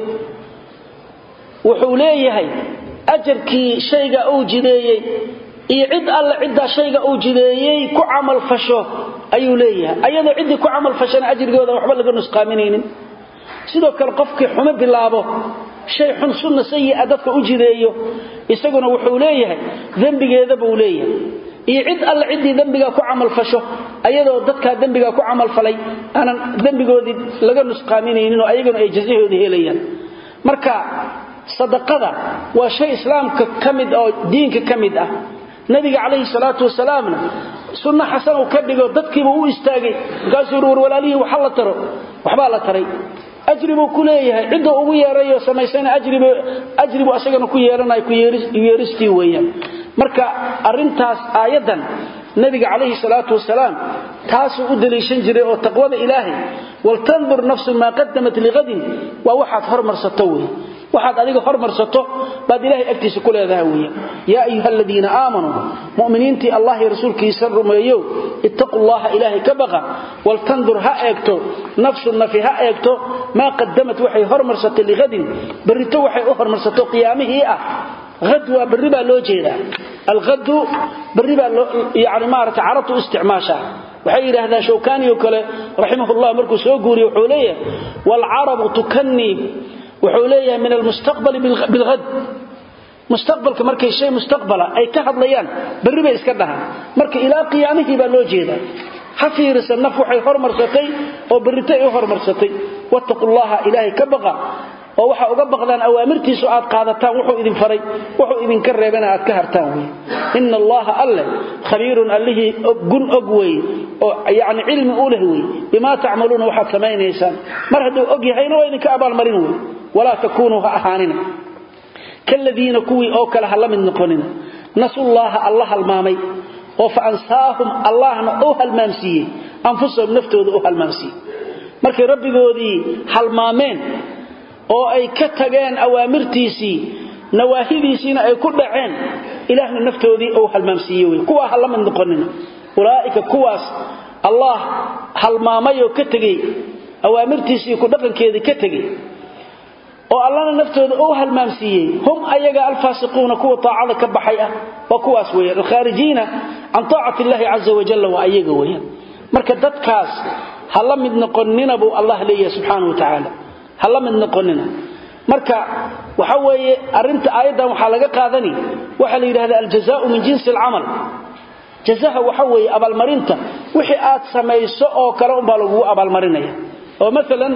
wuxuu leeyahay ajarkii shayga uu jideeyay iyo cid alla cidda shayga uu jideeyay ku amal fasho ayuu leeyahay ayadoo cid ku amal fashan ajrigooda waxba laga nusqaaminaynin sidoo kale qofkii xumo bilaabo shay xun sunna sayyi dadka u jideeyo isaguna wuxuu leeyahay dambigeeda buu leeyahay iyo cid alla cidii dambiga ku amal fasho ayadoo dadka dambiga ku amal falay aanan dambigoodii laga nusqaaminaynin oo ayaguna ay jazaahooda helayaan marka sadaqada waa shay islaamka kamid oo diinka kamid ah nabiga kaleey salaatu wasalaamna sunna xasan oo ka dhigo dadkiiba u istaagay gaasuu war walaalihi waxa la taro waxba la taray ajribu kuleeyahay cidoo ugu yeerayo sameeysan ajribu ajribu asagana ku yeeranay ku yeeristi weeyaan marka arintaas aayadan nabiga kaleey salaatu wasalaam taas uu daliishan jiray oo taqwada ilaahi wal tanzur nafsu ma qaddamat lighadin wa waxaad hormarsato way waxaad adiga hormarsato baad ilaahay agtiisa ku leedahay weeyaan yaa ayyuhalladina aamanu mu'miniinti allah iyo rasuulkiisa rumeeyo ittaqullaha ilaahay ka baqa wal tandur ha eegto nafsun nafiha eegto ma qaddamat waxay hormarsatay ligadin barito waxay u hormarsato qiyaamihi ah غدوة بالربا لو جيدا الغد بالربا يعني مارت عرض استعماشا وحير هذا شوكاني وكله رحمه الله مركو سوغوري وحوليه والعرب تكني وحوليه من المستقبل بالغد مستقبل كمركي شيء مستقبلا أي كهضليان بالربا إسكدها مركي إلى قيامه بلو جيدا حفيرس النفوحي هرمرستي وبرتي هرمرستي واتقوا الله إلهي كبغى oo waxa uga baqdaan awaamirtiisu aad qaadataan wuxuu idin faray wuxuu idin ka reebana aad ka hartaan way inna allaha alla khabiirun allihi gun ogway oo yaani ilmi u leh way bima ta'maluna waxa sameeynaysan mar haduu og yahayna waa idin ka abaal marin way wala takunu ahaanina kalladina kuwi oo kala halamin noqonina nasullaha allah halmaamay oo fa ansaahum allahna oo halmaamsiye anfusahum naftooda oo halmaamsiye markay rabbigoodii halmaameen oo ay ka tageen awaamirtiisi nawaahidiisina ay ku dhaceen ilaahna naftoodii oo halmaamsiiyay way kuwa halaman noqonina ulaaika kuwaas allah halmaamayo ka tagay awaamirtiisi ku dhaqankeedii ka tagay oo allahna naftooda oo halmaamsiiyay hum ayaga alfaasiquuna kuwa taacada ka baxay ah wa kuwaas weeyaan alkhaarijina an taa'ati illahi azza wa jalla wa ayaga weeyaan marka dadkaas halamid noqonina buu allah leeyahay subhanahu wa ta'ala hal mid noqonina marka waxa weeye arinta aayadan waxa laga qaadani waxa la yiraahdaa aljazaa'u min jinsi al'amal jazaaha waxa weeye abal marinta wixii aad sameeyso oo kale un baa lagu abal marinaya oo midalan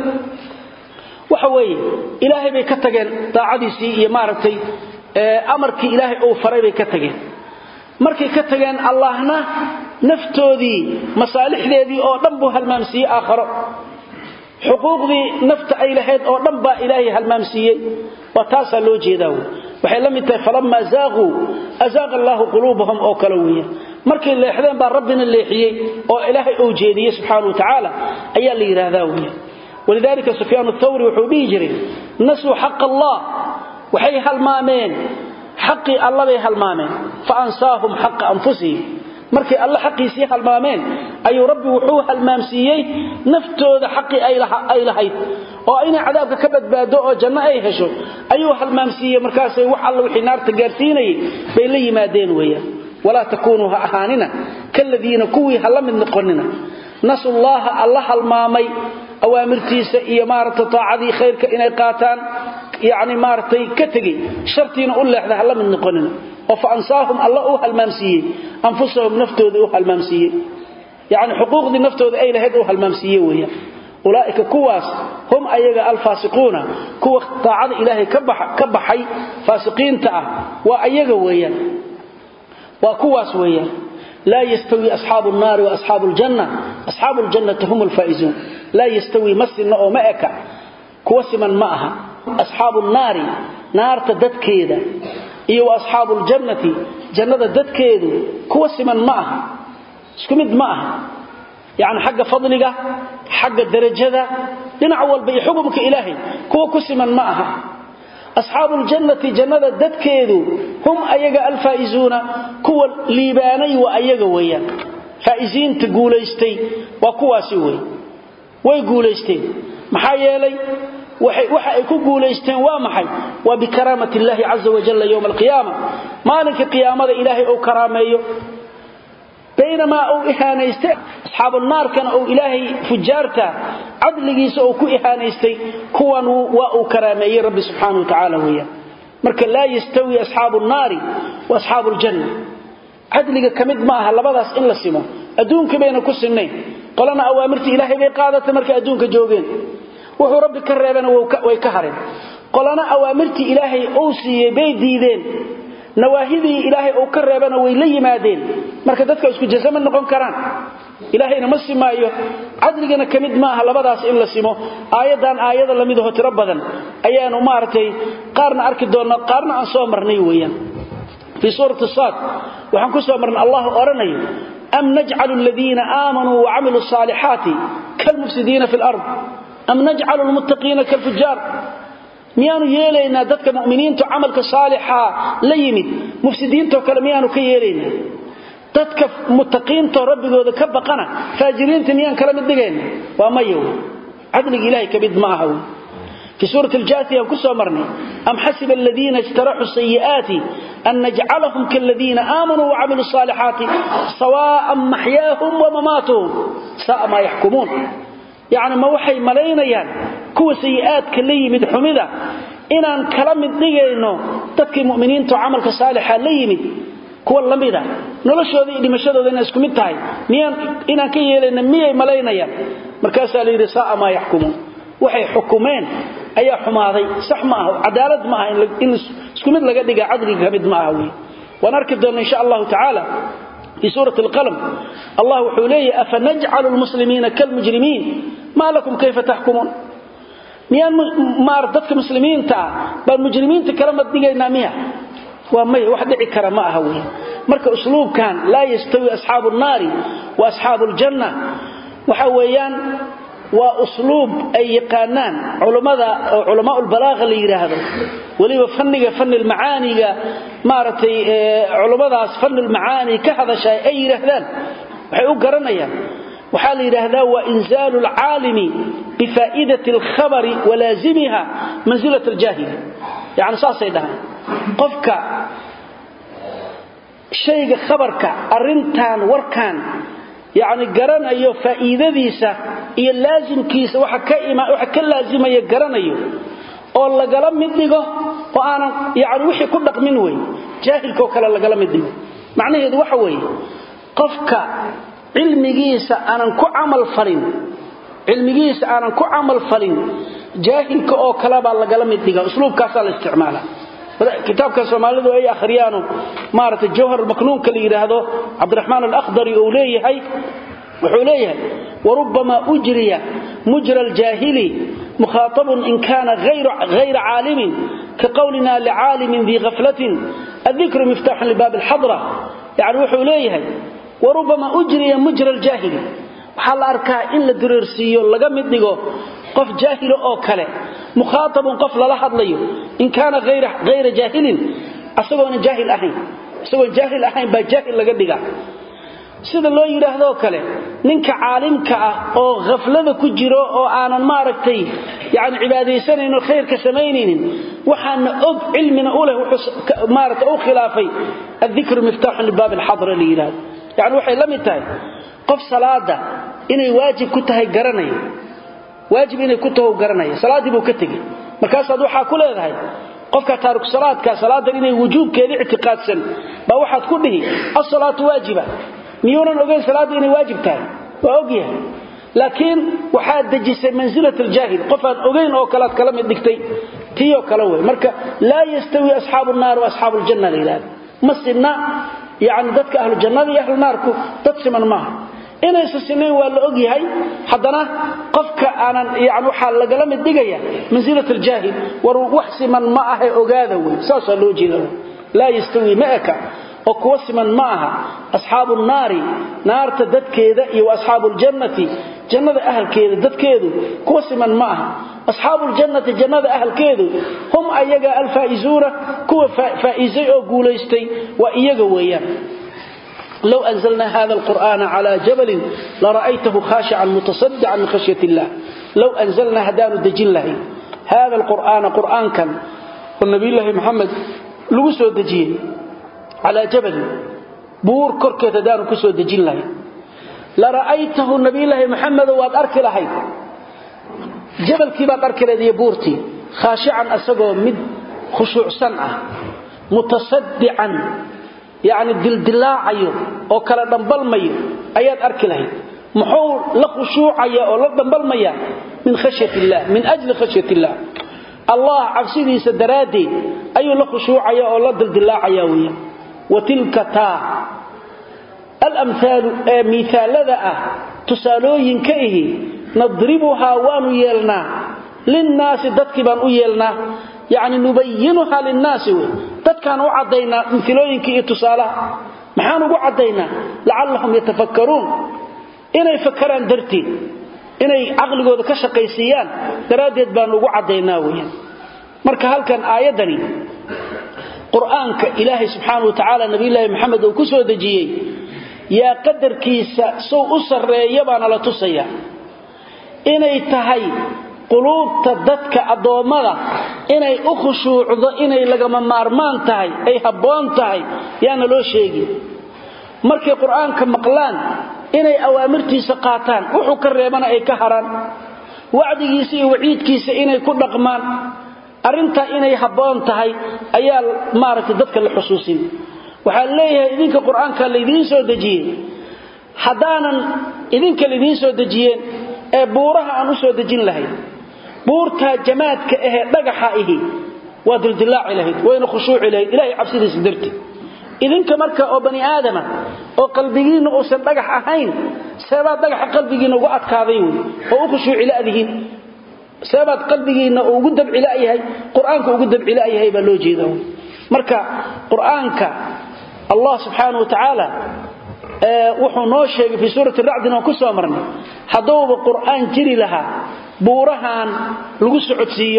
waxa weeye ilaahay bay ka tageen taacadiisii iyo maaragtay ee amarkii ilaahay oo faray bay ka tageen markay ka tageen allahna naftoodii masaalixdeedii oo dhan buu halmaamsiiyay aakhiro xuquuqdii nafta ay lahayd oo dhan baa ilaahay halmaamsiiyay wa taasa loo jeedaa waxay la mid tahay falamma zaaqu azaaqa Allahu quluubahum oo kala weeyaa markay leexdeen baa rabbina leexiyay oo ilaahay oo jeediyay subhanahu wa ta'ala ayaa la yiraahdaa weeyaa walidaalika sufyaan ath-thawri wuxuu dhihi jiray nasu haqq Allah waxay halmaameen xaqi Allah bay halmaameen fa ansaahum haqq anfusihim markay Allah xaqiisii halmaameen ayuu rabbi wuxuu halmaamsiiyay naftooda xaqi ay lahayd oo inay cadaabka ka badbaado oo janno ay hesho ayuu halmaamsiiyay markaas ay wax alla wixii naarta gaarsiinay bay la yimaadeen weeyaan wala takunu ahaanina kalladina kuwi halamid noqonina nasullaha Allah halmaamay awaamirtiisa iyo maarta taacadii khayrka inay qaataan yaani maartay ka tagay shartiina u leexda halamid noqonina oo fa ansaahum Allah oo halmaamsiiyay anfusahum naftooda oo halmaamsiiyay يعني حقوق دي نفتوذ أي لهد أوها الممسية وهي أولئك كواس هم أيها الفاسقون كوا طاعد إلهي كبح كبحي فاسقين تأه وأيها وهي وكواس وهي لا يستوي أصحاب النار وأصحاب الجنة أصحاب الجنة هم الفائزون لا يستوي مسلم أو مأك كواس من معها أصحاب النار نار تدد كيدا إيو أصحاب الجنة جنة تدد كيدا كواس من معها اسكو مد maaha يعني حق فضلك حق درجته دنا اول بي حكمك الهي كو كسمن maaha اصحاب الجنه جنده ددكيدو هم ايغا الفائزون كو ليباني وايغا ويان فائزين تغوليستي وا كواسي وي way guuleysteen maxaa yeelay waxay waxa ay ku guuleysteen waa maxay waa bi karaamati illahi azza wa jalla yawm al-qiyamah maalinka qiyaamada ilaahay oo karaameeyo بينما أو إهانيستي أصحاب النار كان أو إلهي فجارتا عدلقيس أو كو إهانيستي كوانوا وأو كرامي رب سبحانه وتعالى ويا مركا لا يستوي أصحاب النار وأصحاب الجنة عدلق كمد معها لبضاس إلا سمو أدونك بين كسنين قلنا أوامرتي إلهي بيقادة مركا أدونك جوغين وهو رب كرابنا ويكهرين قلنا أوامرتي إلهي أوسي بيديدين نواهيدي إلهي أو كربنا ويلي مادين marka dadka isku jazaman noqon karaan ilaahayna ma simaayo cadligana kamid maaha labadaas in la simo aayadan aayada lamid ah tiro badan ayaanu maartay qaarna arki doona qaarna aan soo marnay weeyaan fi suurati saad waxaan ku soo marnay Allah oranayo am naj'alu alladheena aamanu wa 'amilu salihati kal mufsidina fil ard am naj'alu almuttaqiina kal fujjar miyaanu yeelaynaa dadka mu'miniintu amalka saalixa la yimid mufsidiinto kale miyaanu ka yeelaynaa dadka muttaqiinta rabbigooda ka baqana faajiriinta miyaan kala mid dhigayna waa mayo adliga ilaahay ka mid ma aha في سورة الجاثية كسو مرني أم حسب الذين اجترحوا السيئات أن نجعلهم كالذين آمنوا وعملوا الصالحات سواء محياهم ومماتهم ساء ما يحكمون يعني ما وحي ملايين يعني كو سيئات كلي مدحمدة إن أن كلام الدقينه تدكي مؤمنين تعمل كصالحة ليمد كو اللمدة نلشو ذي لمشهدوا ذي ناس كمتاي إن أن كي يلين مية ملايين يعني مركاسة لي ساء ما يحكمون waxay xukumeen ayaa xumaaday sax ma aha cadaalad ma aha in isku mid laga dhiga cadliga kamid ma aha wi wana arki doona insha Allah ta'ala fi surah al-qalam Allah wuxuu leeyahay afa naj'alu al-muslimina kal mujrimin ma lakum kayfa tahkumun miyan maar dadka muslimiinta bal mujrimiinta kala mad dhigayna miya waa may wax dhici kara ma aha wi marka usluubkan la yastawi ashabu an-nari wa ashabu al-janna waxa weeyaan وأسلوب أي يقانان علماء علماء البلاغة اللي يراهدوا ولي فنية فن المعاني مارتي علماء فن المعاني كهذا شيء أي يراهدان وحيقول قرنيا وحال يراهدا وإنزال العالم بفائدة الخبر ولازمها منزلة الجاهل يعني صاصي ده قفك شيء خبرك أرنتان وركان يعني قرنيا فائدة iyo laazimkiisa waxa ka ima waxa ka laazimaya garanayo oo la gala mid dhigo oo aan yaani wixii ku dhaqmin way jaahilka kale la gala mid dhigo macnaheedu waxa weey qofka cilmigiisa aanan ku amal falin cilmigiisa aanan ku amal falin jaahilka oo kale baa la gala mid dhigo usluubkaas la isticmaala kitaabka Soomaalidu ay akhriyaan maarta jawhar maknuun kale yiraahdo Abdurrahman al-Akhdari oo leeyahay وحوليه وربما أجري مجرى الجاهل مخاطب إن كان غير غير عالم كقولنا لعالم ذي غفلة الذكر مفتاح لباب الحضرة يعني وحوليه وربما أجري مجرى الجاهل وحال أركا إلا دريرسيو لغا مدنغو قف جاهل أو كله مخاطب قف للحظ ليه إن كان غير غير جاهل أسوأ جاهل أحين أسوأ جاهل أحين بجاهل لغا دغا sida loo yiraahdo kale ninka caalimka ah oo ghaflada ku jiro oo aanan maaragtay yaani cibaadeysanayno khayrka sameeynin waxaan og cilmina u leh wuxuu maaragtay oo khilaafay adhikr miftaax libab alhadra liilad yaani waxay la mid tahay qof salaada inay waajib ku tahay garanay waajib inay ku tahay garanay salaadii buu ka tagay markaas aad waxa ku leedahay qofka taariku salaadka salaada inay wujuubkeeda i'tiqaadsan ba waxaad ku dhihi as-salaatu waajiba ميونا اوغين صلاه اني واجب تاعي واوغيه لكن waxaa dajisay manzilat al-jahil qofaan ogeyn oo kala kala mid dhigtay tiyo kala way marka la yastawi ashabu an-nar wa ashabu al-janna ilaa masina yaani dadka ahlu jannada iyo ahlu naarku dad siman ma inay sasinay waa la ogyahay hadana qofka aanan yaani waxa laga la mid dhigaya manzilat al-jahil war wax siman ma ah ogaada way saas loo jeedo la yastawi ma'aka oo kuwa siman ma aha asxaabul naari naarta dadkeeda iyo asxaabul jannati jannada ahlkeeda dadkeedu kuwa siman ma aha asxaabul jannati jannada ahlkeedu hum ayaga alfaizura kuwa faizay oo guuleystay waa iyaga weeyaan لو أنزلنا هذا القرآن على جبل لرأيته خاشعا متصدعا من خشية الله لو أنزلنا هدان الدجين له هذا القرآن قرآن كان والنبي الله محمد لغسه الدجين على جبل بور كركه دار كسو دجين لهي لرأيته النبي الله محمد واد اركي لهي جبل كيبا اركي لهي بورتي خاشعا اسغو مد خشوع سنه متصدعا يعني دلدلاعيو او كلا دنبلميو اياد اركي لهي محو لا خشوعيا او لا دنبلميا من خشيه الله من اجل خشيه الله الله عبسيديس درادي ايو لا خشوعيا او لا دلدلاعيا ويا وتلك تا الأمثال مثال ذا تسالوين كئه نضربها وانو يلنا للناس ددك بان يلنا يعني نبينها للناس ددكان وعدينا مثالوين كئه تسالها maxaan ugu cadeynaa la'allahum yatafakkaruun inay fakaraan dartii inay aqligooda ka shaqeysiyaan daraadeed baan ugu cadeynaa weeyaan marka halkan aayadani quraanka ilaahay subhanahu wa ta'ala nabiyilaahi maxamed uu ku soo dajiyay ya qadarkiisa soo u sareeyo baana la tusaya inay tahay quluubta dadka adoomada inay u khushuucdo inay laga maarmaan tahay ay haboon tahay yaana loo sheegay markay quraanka maqlaan inay awaamirtiisa qaataan wuxuu ka reebana ay ka haraan wacdigiisa iyo waciidkiisa inay ku dhaqmaan arinta inay haboon tahay ayaa maaragtay dadka la xusuusin waxa leeyahay idinka quraanka la idin soo dajiyay hadaanan idinka la idin soo dajiyeen ee buuraha aan u soo dajin lahayn buurta jamaadka ee dhagaxa ihi waa dildilaac ilaahid wayna khushuuc ilaahid ilaahay cabsidiisa darti idinka marka oo bani aadama oo qalbigiina oo san dhagax ahayn sabab dhagaxa qalbigiina ugu adkaaday oo u khushuuc ilaadihiin sabab qalbigiina ugu dabci ilaahay quraanka ugu dabci ilaahay baa loo jeedaa marka quraanka Allah subhanahu wa ta'ala ee wuxuu noo sheegay fi suurati ar-ra'd inuu ku soo marnay hadooba quraan jiri lahaa buurahan lagu socodsiiyo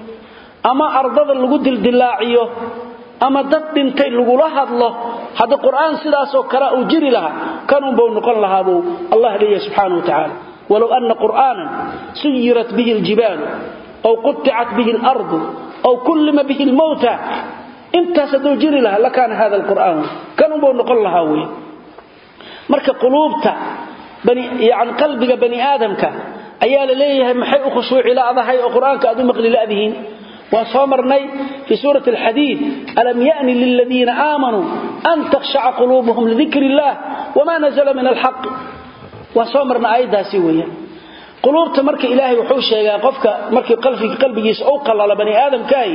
ama ardada lagu dildilaaciyo ama dad dhintay lagu la hadlo hada quraan sidaas oo kala uu jiri lahaa kanuu buu noqon lahaa buu Allah leeyahay subhanahu wa ta'ala ولو أن قرآنا سيرت به الجبال أو قطعت به الأرض أو كلم به الموتى انت ستجري لها لكان هذا القرآن كانوا بقول نقول لها وي مركة قلوبتا بني يعني قلبك بني آدمك أيال ليه محي خشوع إلى أضحي القرآن كأدو مقل لأذهين وصامرني في سورة الحديد ألم يأن للذين آمنوا أن تخشع قلوبهم لذكر الله وما نزل من الحق وصامرنا آيداسي ويا قلوبته marka ilaahay wuxuu sheegaa qofka markii qalbiga qalbigiisa oo qalala bani aadam kaay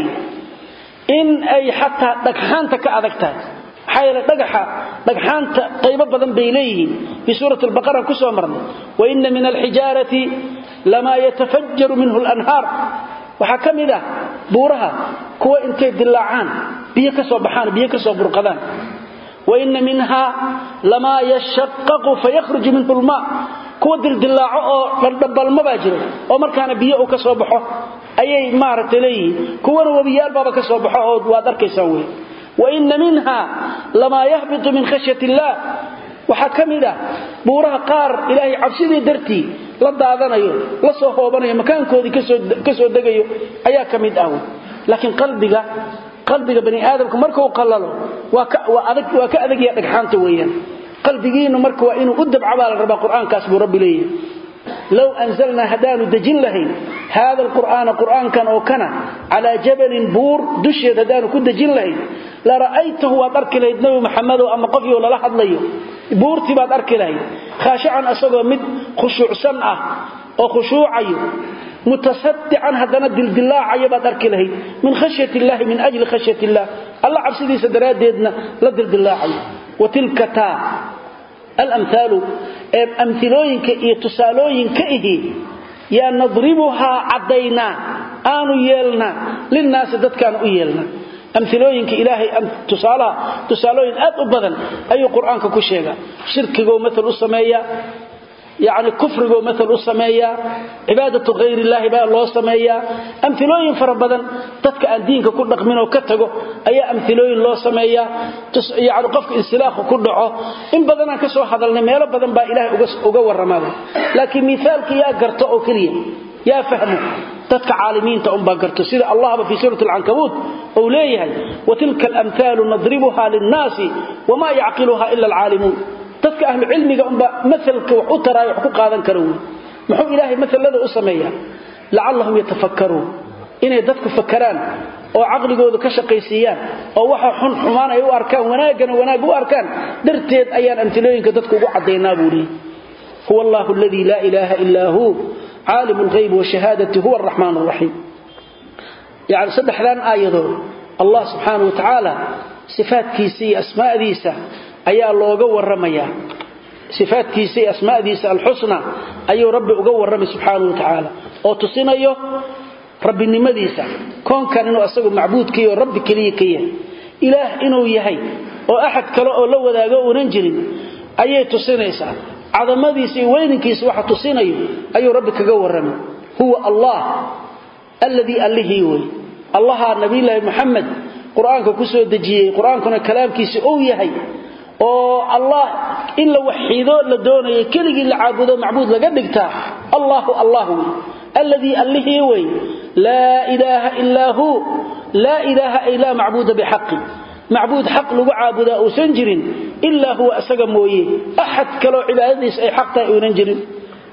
in ay hatta dhagxaanta ka adagtahay xayla dhagaxa dhagxaanta qaybo badan bay leeyihiin fi suurat al-baqara ku soo marnay wa inna min al-hijarati lama yatafajjaru minhu al-anhar waxa kamida buuraha kuwa intay dilaacaan biyo ka soo baxaan biyo ka soo burqadaan وإن منها لما يشقق فيخرج منه الماء كو دلدلاعو او دبل ما باجiro oo markaana biyo uu ka soo baxo ayay maartay kuwa wabiyal baba ka soo baxo oo waad arkaysan way وإن منها لما يهبط من خشية الله waxa kamida buuraha qaar ilaahay cabsidii dartii la daadanayo la soo hoobanayo makaankoodii ka soo ka soo dagayo ayaa kamid ah laakiin qalbiga qalbiga bani aadamku markuu qalalo waa ka waa adag waa ka adag yahay dhagxaanta weeyaan qalbigiina marka waa inuu u dabcaba la rabaa quraankaas buu rabbi leeyahay law anzalna hadanu dajin lahayn hada alquran quraankan oo kana ala jabalin bur dushid hadanu ku dajin lahayn la ra'aytahu wa darkilayd nabi maxamed oo ama qofiyo la hadlayo buurti baad arki lahayd khashi'an asagoo mid khushuucsan ah oo khushuucayo متصدعا هذا دلدلاع عيبات أركي له من خشية الله من أجل خشية الله الله عبسيدي سدرات ديدنا لا دلدلاع وتلك تا الأمثال أمثلوين كإيه تسالوين كإيه يا نضربها عدينا آنو يلنا للناس دات كانوا يلنا أمثلوين كإلهي أم تسالها تسالوين أبدا أي قرآن كشيغا شرك جو مثل السماية يعني كفر جو مثل السماية عبادة غير الله بقى الله سماية أمثلوين فربدا تتك أن دينك كل منه وكتغو أي أمثلوين الله سماية يعني قفك انسلاخ كله إن بدنا كسو هذا الميل بدن بقى إله أقوى الرمادة لكن مثالك يا قرطاء كريم يا فهمه تتك عالمين تأم بقرطاء سيدة الله في سورة العنكبوت أوليها وتلك الأمثال نضربها للناس وما يعقلها إلا العالمون dadka ahlu cilmiga umba mathalka wax u taraayo wax ku qaadan karo muxuu ilaahay mathalada u sameeyaa la'allahum yatafakkarun inay dadku fakaraan oo aqligooda ka shaqeysiyaan oo waxa xun xumaan ay u arkaan wanaagana wanaag u arkaan darteed ayaan amtilooyinka dadku ugu cadeynaa buuri huwa allahu alladhi la ilaha illa hu aalimul ghayb wa shahadati huwa arrahmanur rahim yaani saddexdan aayado allah subhanahu wa ta'ala sifaatkiisa iyo asmaadiisa ayaa looga waramaya sifaatkiisa iyo asmaadiisa al-husna ayuu rabbi uga waramay subhanahu wa ta'ala oo tusinayo rabbinimadiisa koonkan inuu asagu macbuudkiyo rabbi kaliya kaliya ilaah inuu yahay oo ahad kale oo la wadaago uunan jirin ayay tusinaysaa cadamadiisa iyo weynkiisa waxa tusinayo ayuu rabbi kaga waramay huwa allah alladhi allihi الله نبي الله محمد قرآنك كسو دجيه قرآنكنا كلامكيس أو يهي oo Allah in la waxido la doonayo kaliya la caabudo macbuud laga dhigta Allahu Allahu alladhi allihi way la ilaha illa hu la ilaha illa macbuud bihaqqi macbuud haqq lagu caabudo oo san jirin illa huwa asaga mooyee ahad kale cibaadadiis ay xaqta uunan jirin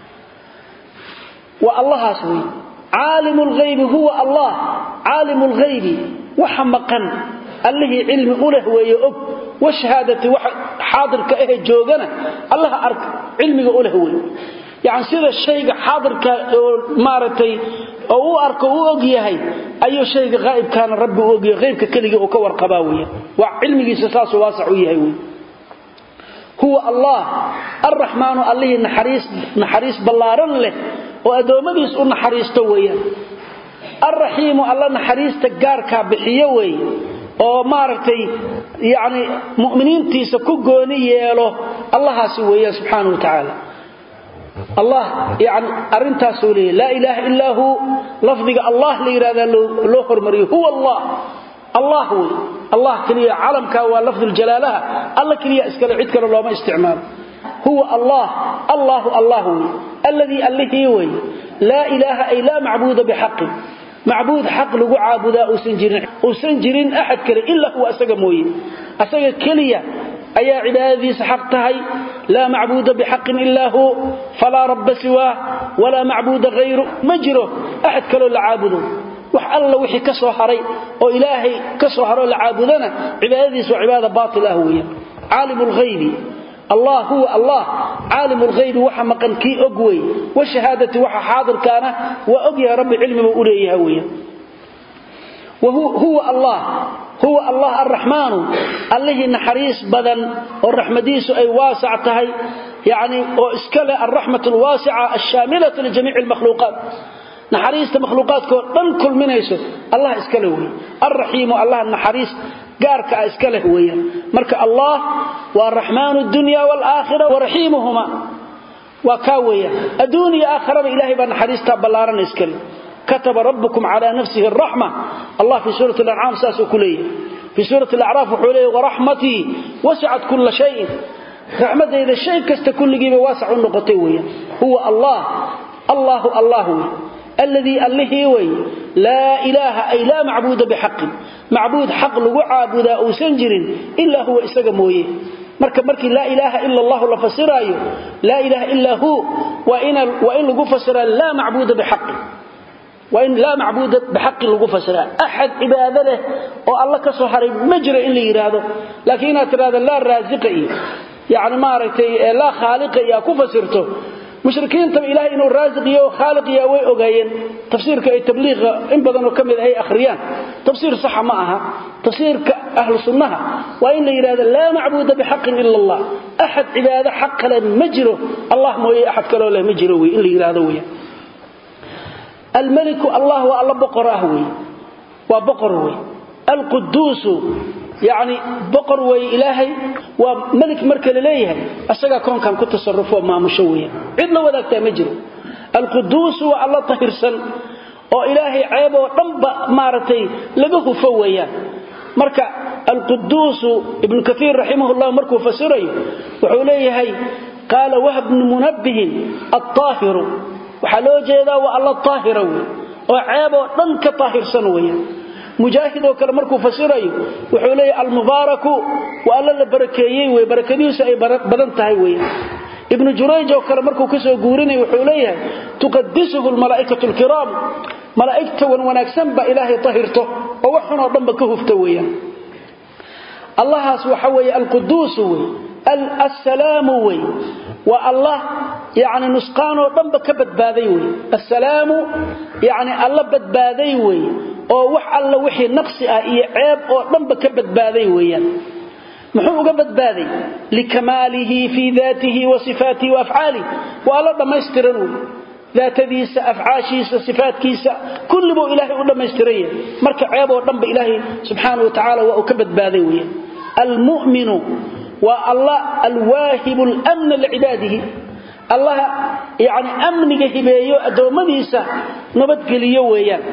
wa Allah aswi aalimul ghayb huwa Allah aalimul ghayb wa hamqan allihi ilmi ulah weeyo og وشهادتي حاضر كأه جوجنا الله أرك علمي أقوله هو يعني سيدا الشيء حاضر كمارتي أو أرك أوجيه هاي أي شيء غائب كان ربي أوجيه غيب ككلي وكور قباوية وعلمي سساس واسع ويه هو الله الرحمن الله نحريس نحريس بلارن له وأدومديس نحريس تويه الرحيم الله نحريس تجار كبحيوي oo maartay yaani muuminiintiisa ku gooni yeelo Allahaasi weeyaa subhanahu wa ta'ala Allah yaani arintaas uu leeyahay la ilaha illa hu lafdiga Allah la yiraahdo loo hormariyo huwa Allah Allah huwa Allah kaliya calamka waa lafdul jalaalaha Allah kaliya iskala cid kale looma isticmaalo huwa Allah Allah Allah alladhi alladhi huwa la ilaha illa ma'buud bihaqqi معبود حق لغو عابدا وسنجرين وسنجرين أحد كله إلا هو أساق مويه أساق كلية أي عبادي سحقتهي لا معبود بحق إلا هو فلا رب سواه ولا معبود غيره مجره أحد كله لعابده وح الله وحي كسر حري وإلهي كسر حري لعابدنا عبادي وعبادة باطلة هوية عالم الغيب الله هو الله عالم الغيب وحمقا كي أقوي والشهادة وحا حاضر كان وأقوي رب علم وأوليه هوية وهو هو الله هو الله الرحمن الله نحريس بدن والرحمديس أي واسع تهي يعني وإسكال الرحمة الواسعة الشاملة لجميع المخلوقات نحريس مخلوقات كل من يسر الله إسكاله الرحيم الله النحريس قارك إسكاله ويا مرك الله والرحمن الدنيا والآخرة ورحيمهما وكاوية الدنيا آخرة إلهي بأن حريس تابلارا إسكاله كتب ربكم على نفسه الرحمة الله في سورة الأنعام ساسو كلية في سورة الأعراف وحوليه ورحمتي وسعت كل شيء رحمته إذا الشيء كست كل جيبه واسع النقطوية هو الله الله الله الذي الله وي لا إله أي لا معبود بحق معبود حق لغو عابدا أو سنجر إلا هو إساق مويه مركب مركب لا إله إلا الله لفسره لا إله إلا هو وإن, وإن لغو فسره لا معبود بحق وإن لا معبود بحق لغو فسره أحد عبادته والله كسوحري مجرى إلي يراده لكن هذا لا رازقه يعني ما رأيتي لا خالقه يا كفسرته مشركين تم إلهي إنه رازق يا وخالق يا ويأغاين تفسير كتبليغ إن بدن وكمل هي أخريان تفسير صح معها تفسير كأهل السنة وإن لإرادة لا معبود بحق إلا الله أحد عبادة حق لمجره الله موي أحد كله لمجره إلا إرادة ويا الملك الله والله بقره وبقره القدوس يعني بقر وي إلهي وملك مركل ليه أساقا كون كان كنت تصرفه ما مشوية عدنا وذاك مجره القدوس والله طهرسا وإلهي عيبه وطنب مارتي لقه فويا مركا القدوس ابن كثير رحمه الله مركو فسري وحوليه هاي قال وهب بن منبه الطاهر وحلو جيدا والله الطاهر وعيبه وطنك طاهر سنويا مجاهد وكلا مركو فسيري وحولي المبارك وألا لبركيي وبركديس أي بدنتهي وي ابن جريج وكلا مركو كسو قوريني وحوليها تقدسه الملائكة الكرام ملائكة ونكسن بإلهي طهرته ووحنا ضمك هفتويا الله سوحوي القدوس وي السلام وي والله يعني نسقانه ضمك بدبادي وي السلام يعني الله بدبادي وي oo wax alla wixii naqsi ah iyo ceeb oo dhanba ka badbaaday weeyaan muxuu uga badbaaday likamaalihi fi dhatihi wa sifatihi wa af'alihi wa alla dhamaystiran dhaatadiisa af'aashiisa sifaatkiisa kullu ilaahi u dhamaystiray marka ceeb oo dhanba ilaahi subhanahu wa ta'ala waa ka badbaaday weeyaan almu'minu wa alla alwahib al-amn li'ibadihi الله يعني أمنك هبايو أدومديسا نبدقليو ويان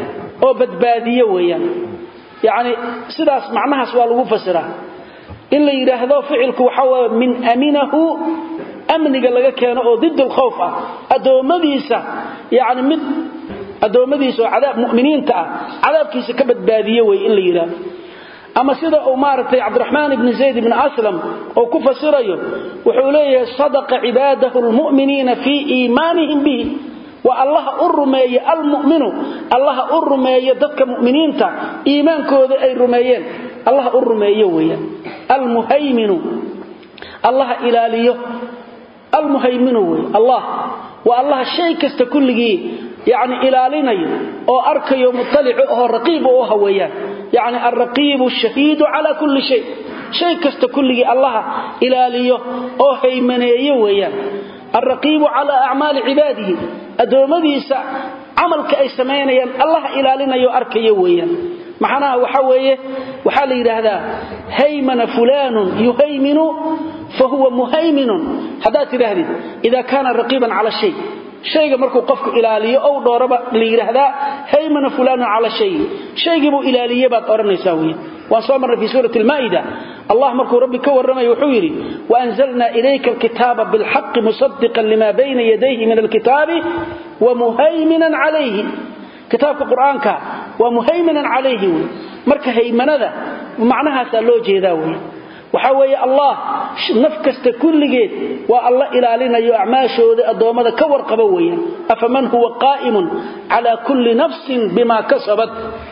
oo badbaadiyo weeyaan yaani sidaas macnahaas waa lagu fasiraa in la yiraahdo ficilku waxa waa min aminahu amniga laga keeno oo did al-khawf ah adoomadiisa yaani mid adoomadiisa oo cadaab mu'miniinta ah cadaabkiisa ka badbaadiyo way in la yiraahdo ama sida uu maartay Abdurrahman ibn Zayd ibn Aslam oo ku fasirayo wuxuu leeyahay sadaqa ibadahu almu'minina fi iimanihim bihi wa Allah urmeeye almu'minu Allah urmeeye dadka mu'miniinta iimaankooda ay rumeeyeen Allah urmeeye weeyaan almuhayminu Allah ilaaliyo almuhayminu way Allah wa Allah shay kasta kulligii يعني إلالينيو أو أركيو مطلع أو رقيب أو هويان يعني الرقيب الشهيد على كل شيء شيء كست كله الله إلاليو أو هيمنيو ويان الرقيب على أعمال عباده أدومديسا عمل كأي سمينيان الله إلالينيو أركيو ويان معناه وحويه وحالي هذا هيمن فلان يهيمن فهو مهيمن هذا ترهدي إذا كان رقيبا على الشيء شيء مركو قفك إلالية أو دوربا ليرهدا هيمن فلان على شيء شيء بو إلالية بات أرنساوية وصامر في سورة المائدة الله مركو ربك ورمي وحويري وأنزلنا إليك الكتاب بالحق مصدقا لما بين يديه من الكتاب ومهيمنا عليه كتابك قرآنك ومهيمنا عليه مركا هيمنا ذا ومعناها سألوجه ذاوي وحوي الله نفكست كل جيد والله إلالينا يعماشود أدومدا كور قبويا أفمن هو قائم على كل نفس بما كسبت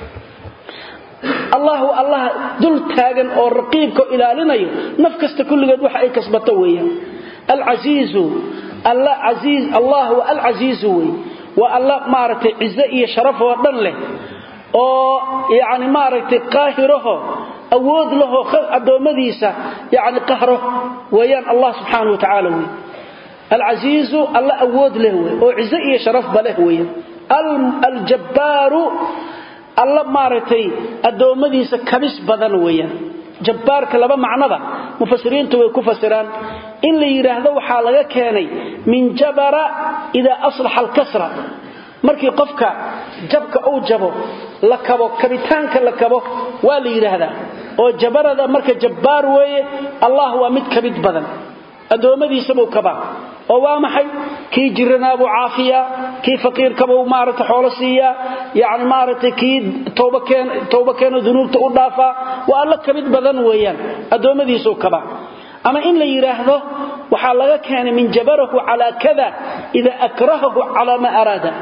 الله الله دل تاغن أو رقيبك إلالينا نفكست كل جيد وحي كسبتويا العزيز الله عزيز الله العزيز والله مارت عزائي شرف ودن له أو يعني مارت قاهره أود له أدومديسا يعني قهره ويان الله سبحانه وتعالى العزيز الله أود له وعزائي شرف بله ويان الجبار الله مارتي أدومديسا كبس بدن ويان جبار كلابا معنى ذا مفسرين توي كفسران إن لي يرهدو حالة كاني من جبر إذا أصلح الكسرة markii qofka jabka uu jabo la kabo kabitaanka la kabo waa la yiraahdaa oo jabarada marka jabbaar weeye Allah waa mid kabid badan adoomadiisa buu kaba oo waa maxay kii jirnaabu caafiya kii faqiir kaba uu maarata xoolo siiya yaani maarata kii tooba keen tooba keen dunuubta u dhaafa waa alla kabid badan weeyaan adoomadiisa uu kaba ama in la yiraahdo waxa laga keenay min jabarahu ala kada ida akrahahu ala ma arada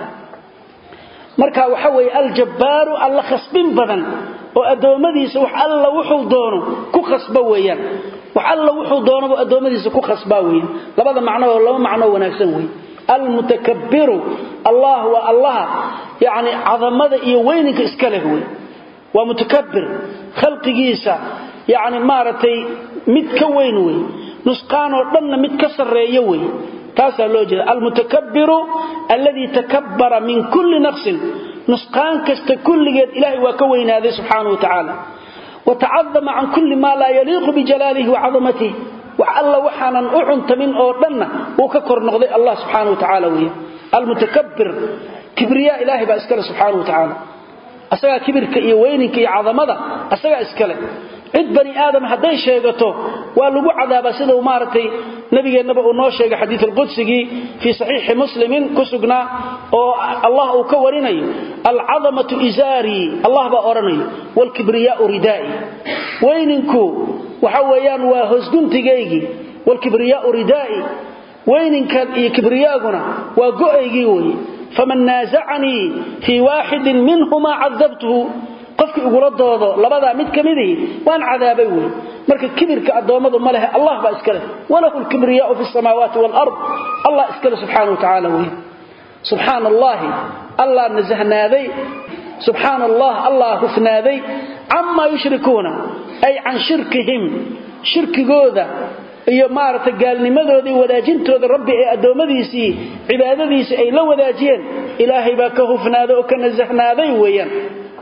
marka waxa way al-jabbar alla khasbin badan oo adoomadiisa wax alla wuxuu doono ku khasba weeyaan wax alla wuxuu doono adoomadiisa ku khasba weeyaan labada macno oo laba macno wanaagsan weey al-mutakabbir Allah wa Allah yaani azamada iyo weyninka iska leh weey wa mutakabbir khalqigiisa yaani maaratay mid ka weyn weey nusqaan oo dhanna mid ka sareeyo weey تاسع لوجه المتكبر الذي تكبر من كل نقص نسقان كست كل جد إلهي وكوين هذا سبحانه وتعالى وتعظم عن كل ما لا يليق بجلاله وعظمته وعلى وحنا أعنت من أردنا وككر نغضي الله سبحانه وتعالى ويه المتكبر كبرياء إلهي بأسكال سبحانه وتعالى أسأل كبر كإيوين كي عظمته أسأل أسكاله عد بني آدم هدي شيغته ولو عذاب سيده ومارتي نبي النبي انو شيغ حديث القدسي في صحيح مسلم كسغنا او الله او كوريناي العظمه ازاري الله با اورناي والكبرياء ردائي وينكو waxa weeyaan waa hosguntigaygi والكبرياء ردائي وينكن iyo kibriyaaguna waa go'aygii way faman naaza'ani fi wahid minhuma 'adabtuhu qofkii ugu doodo labada mid kamidii waan cadaabay way marka kibirka adoomadu ma leh Allah ba iska leh walahu al-kibriyaa fi as-samawati wal-ard Allah iska leh subhanahu wa ta'ala way subhanallahi Allah nazahnaaday subhanallah Allah hufnaaday amma yushrikuuna ay an shirkihim shirkigooda iyo maarta gaalnimadoodii wadaajintooda rabbi ee adoomadiisii cibaadadiisii ay la wadaajiyeen ilaahay baa ka hufnaaday oo ka nazahnaaday weeyaan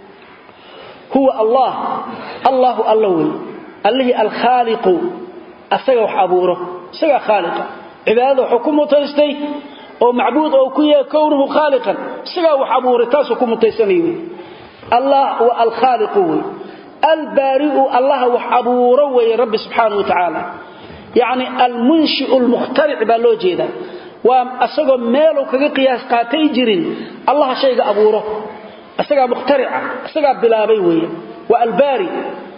هو الله الله الله الله الخالق أسجى وحبوره سجى خالقه عباده حكمه تستي أو معبود أو كيا كونه خالقا سجى وحبوره تاس حكمه تستنيه الله هو الخالق البارئ الله وحبوره وي رب سبحانه وتعالى يعني المنشئ المخترع بالو جيدا واسغو ميلو كغا قياس قاتي جيرين الله شيغا ابوره اسغا مخترع اسغا بلابي وي والبارئ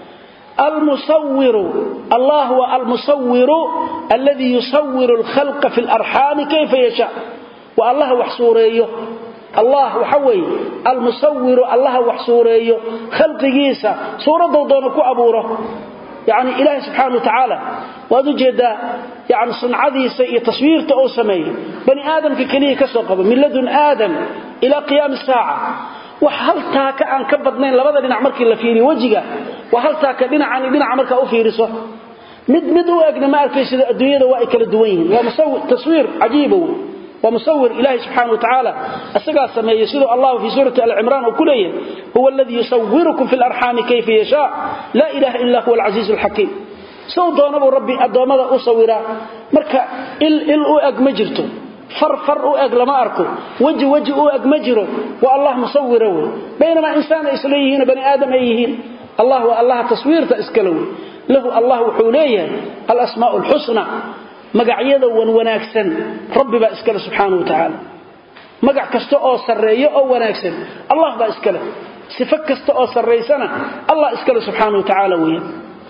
المصور الله هو المصور الذي يصور الخلق في الارحام كيف يشاء والله وحصوريه الله وحوي المصور الله وحصوريه خلقيسا صورته دونه كو ابوره يعني إله سبحانه وتعالى وهذا جدا يعني صنعديسا iyo taswiirta oo sameeyay bani aadamka kaliya ka soo qabo milladun aadam ila qiyam as-saa'a wax halta ka aan ka badnayn labada dhinac markii la fiiriyo wajiga wax halta ka dhinacan dhinac marka u fiiriso mid mid u eegna ma arkaysid adduunyada waa ay kala duwan yihiin waa musawir taswiir ajiib ومصور إله سبحانه وتعالى أسقى سميه يسير الله في سورة العمران وكليه هو الذي يصوركم في الأرحام كيف يشاء لا إله إلا هو العزيز الحكيم سو دونه ربي أدومده أصورا مركا إل إل أؤق مجرته فر فر أؤق لما أركو وجه وجه أؤق مجره والله مصوره بينما إنسان إسليهين بني آدم أيهين الله والله تصوير تأسكلوه له الله حوليه الأسماء الحسنى magacyada wan wanaagsan rabbi ba iskala subhanahu wa ta'ala magac kasta oo sareeyo oo wanaagsan allah ba iskala sifa kasta oo sareeysana allah iskala subhanahu wa ta'ala weeye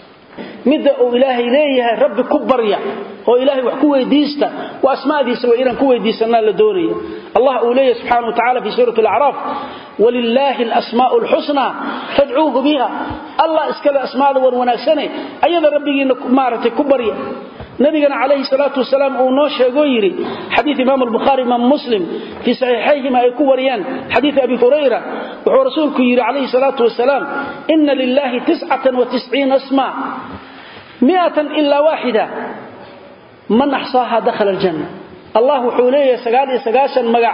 midda oo ilaahay leeyahay rabbi ku barya oo ilaahay wax ku weydiista waa asmaadiisa waa inaan ku weydiisanaa la doonayo allah uu leeyahay subhanahu wa ta'ala fi surati al-a'raf walillahi al-asma'ul husna fad'uuhu biha allah iskala asmaada wan wanaagsan ayada rabbigiina maartay ku barya نبينا عليه الصلاة والسلام أو شيغو يري حديث إمام البخاري إمام مسلم في صحيحيهما يكون وريان حديث أبي هريرة ورسولك يري عليه الصلاة والسلام إن لله تسعة وتسعين اسماء مئة إلا واحدة من أحصاها دخل الجنة الله حوليه سقالي سقاشا مقع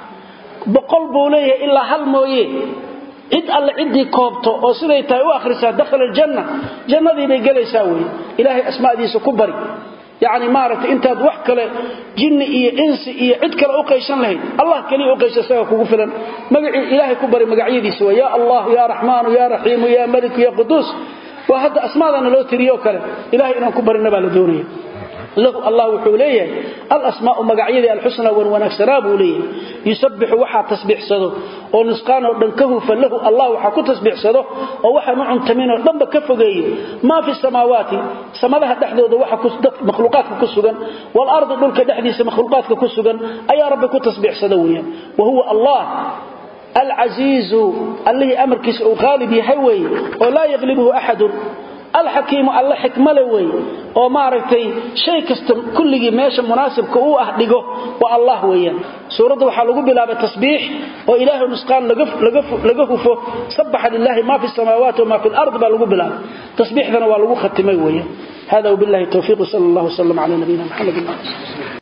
بقلبه ليه إلا هل مويه إد الله عدي كوبته أو سيدي وآخرسها دخل الجنة جنة دي بيقلي ساوي إلهي أسماء دي سكبري يعني مارت انت وحكله جن iyo insi iyo cid kale u qeysan lahayd Allah kaliya u qeysasaa kugu filan magaci ilaahay ku bari magacyadiisa waa ya Allah ya Rahman ya Rahim ya Malik ya Qudus wa hada asmaadana loo tiriyo kale ilaahay inaan ku barina baa la doonaya له الله وحوليه الأسماء مقاعيد الحسنى ونكسراب وليه يسبح وحا تسبيح صده ونسقانه ودنكه فله الله وحا كتسبيح صده ووحا نوع تمينه ضمب كفقيه ما في السماوات سمدها تحديد وحا مخلوقات كسوغا والأرض دولك تحديث مخلوقات كسوغا أي رب كتسبيح صدويا وهو الله العزيز الذي أمر كسء غالب يحوي ولا يغلبه أحد الحكيم الله حكمه وي oo maaragtay shay kasta kulligii meesha munaasibka uu ah dhigo waa Allah weeyaan suurada waxa lagu bilaabay tasbiix oo ilaahay nusqaan laga laga laga hufo subhana lillahi ma fi samawati wa ma fi al-ard ba lagu bilaabay tasbiixdana waa lagu khatimay weeyaan hada billahi tawfiq sallallahu alayhi wa sallam ala nabiyina muhammad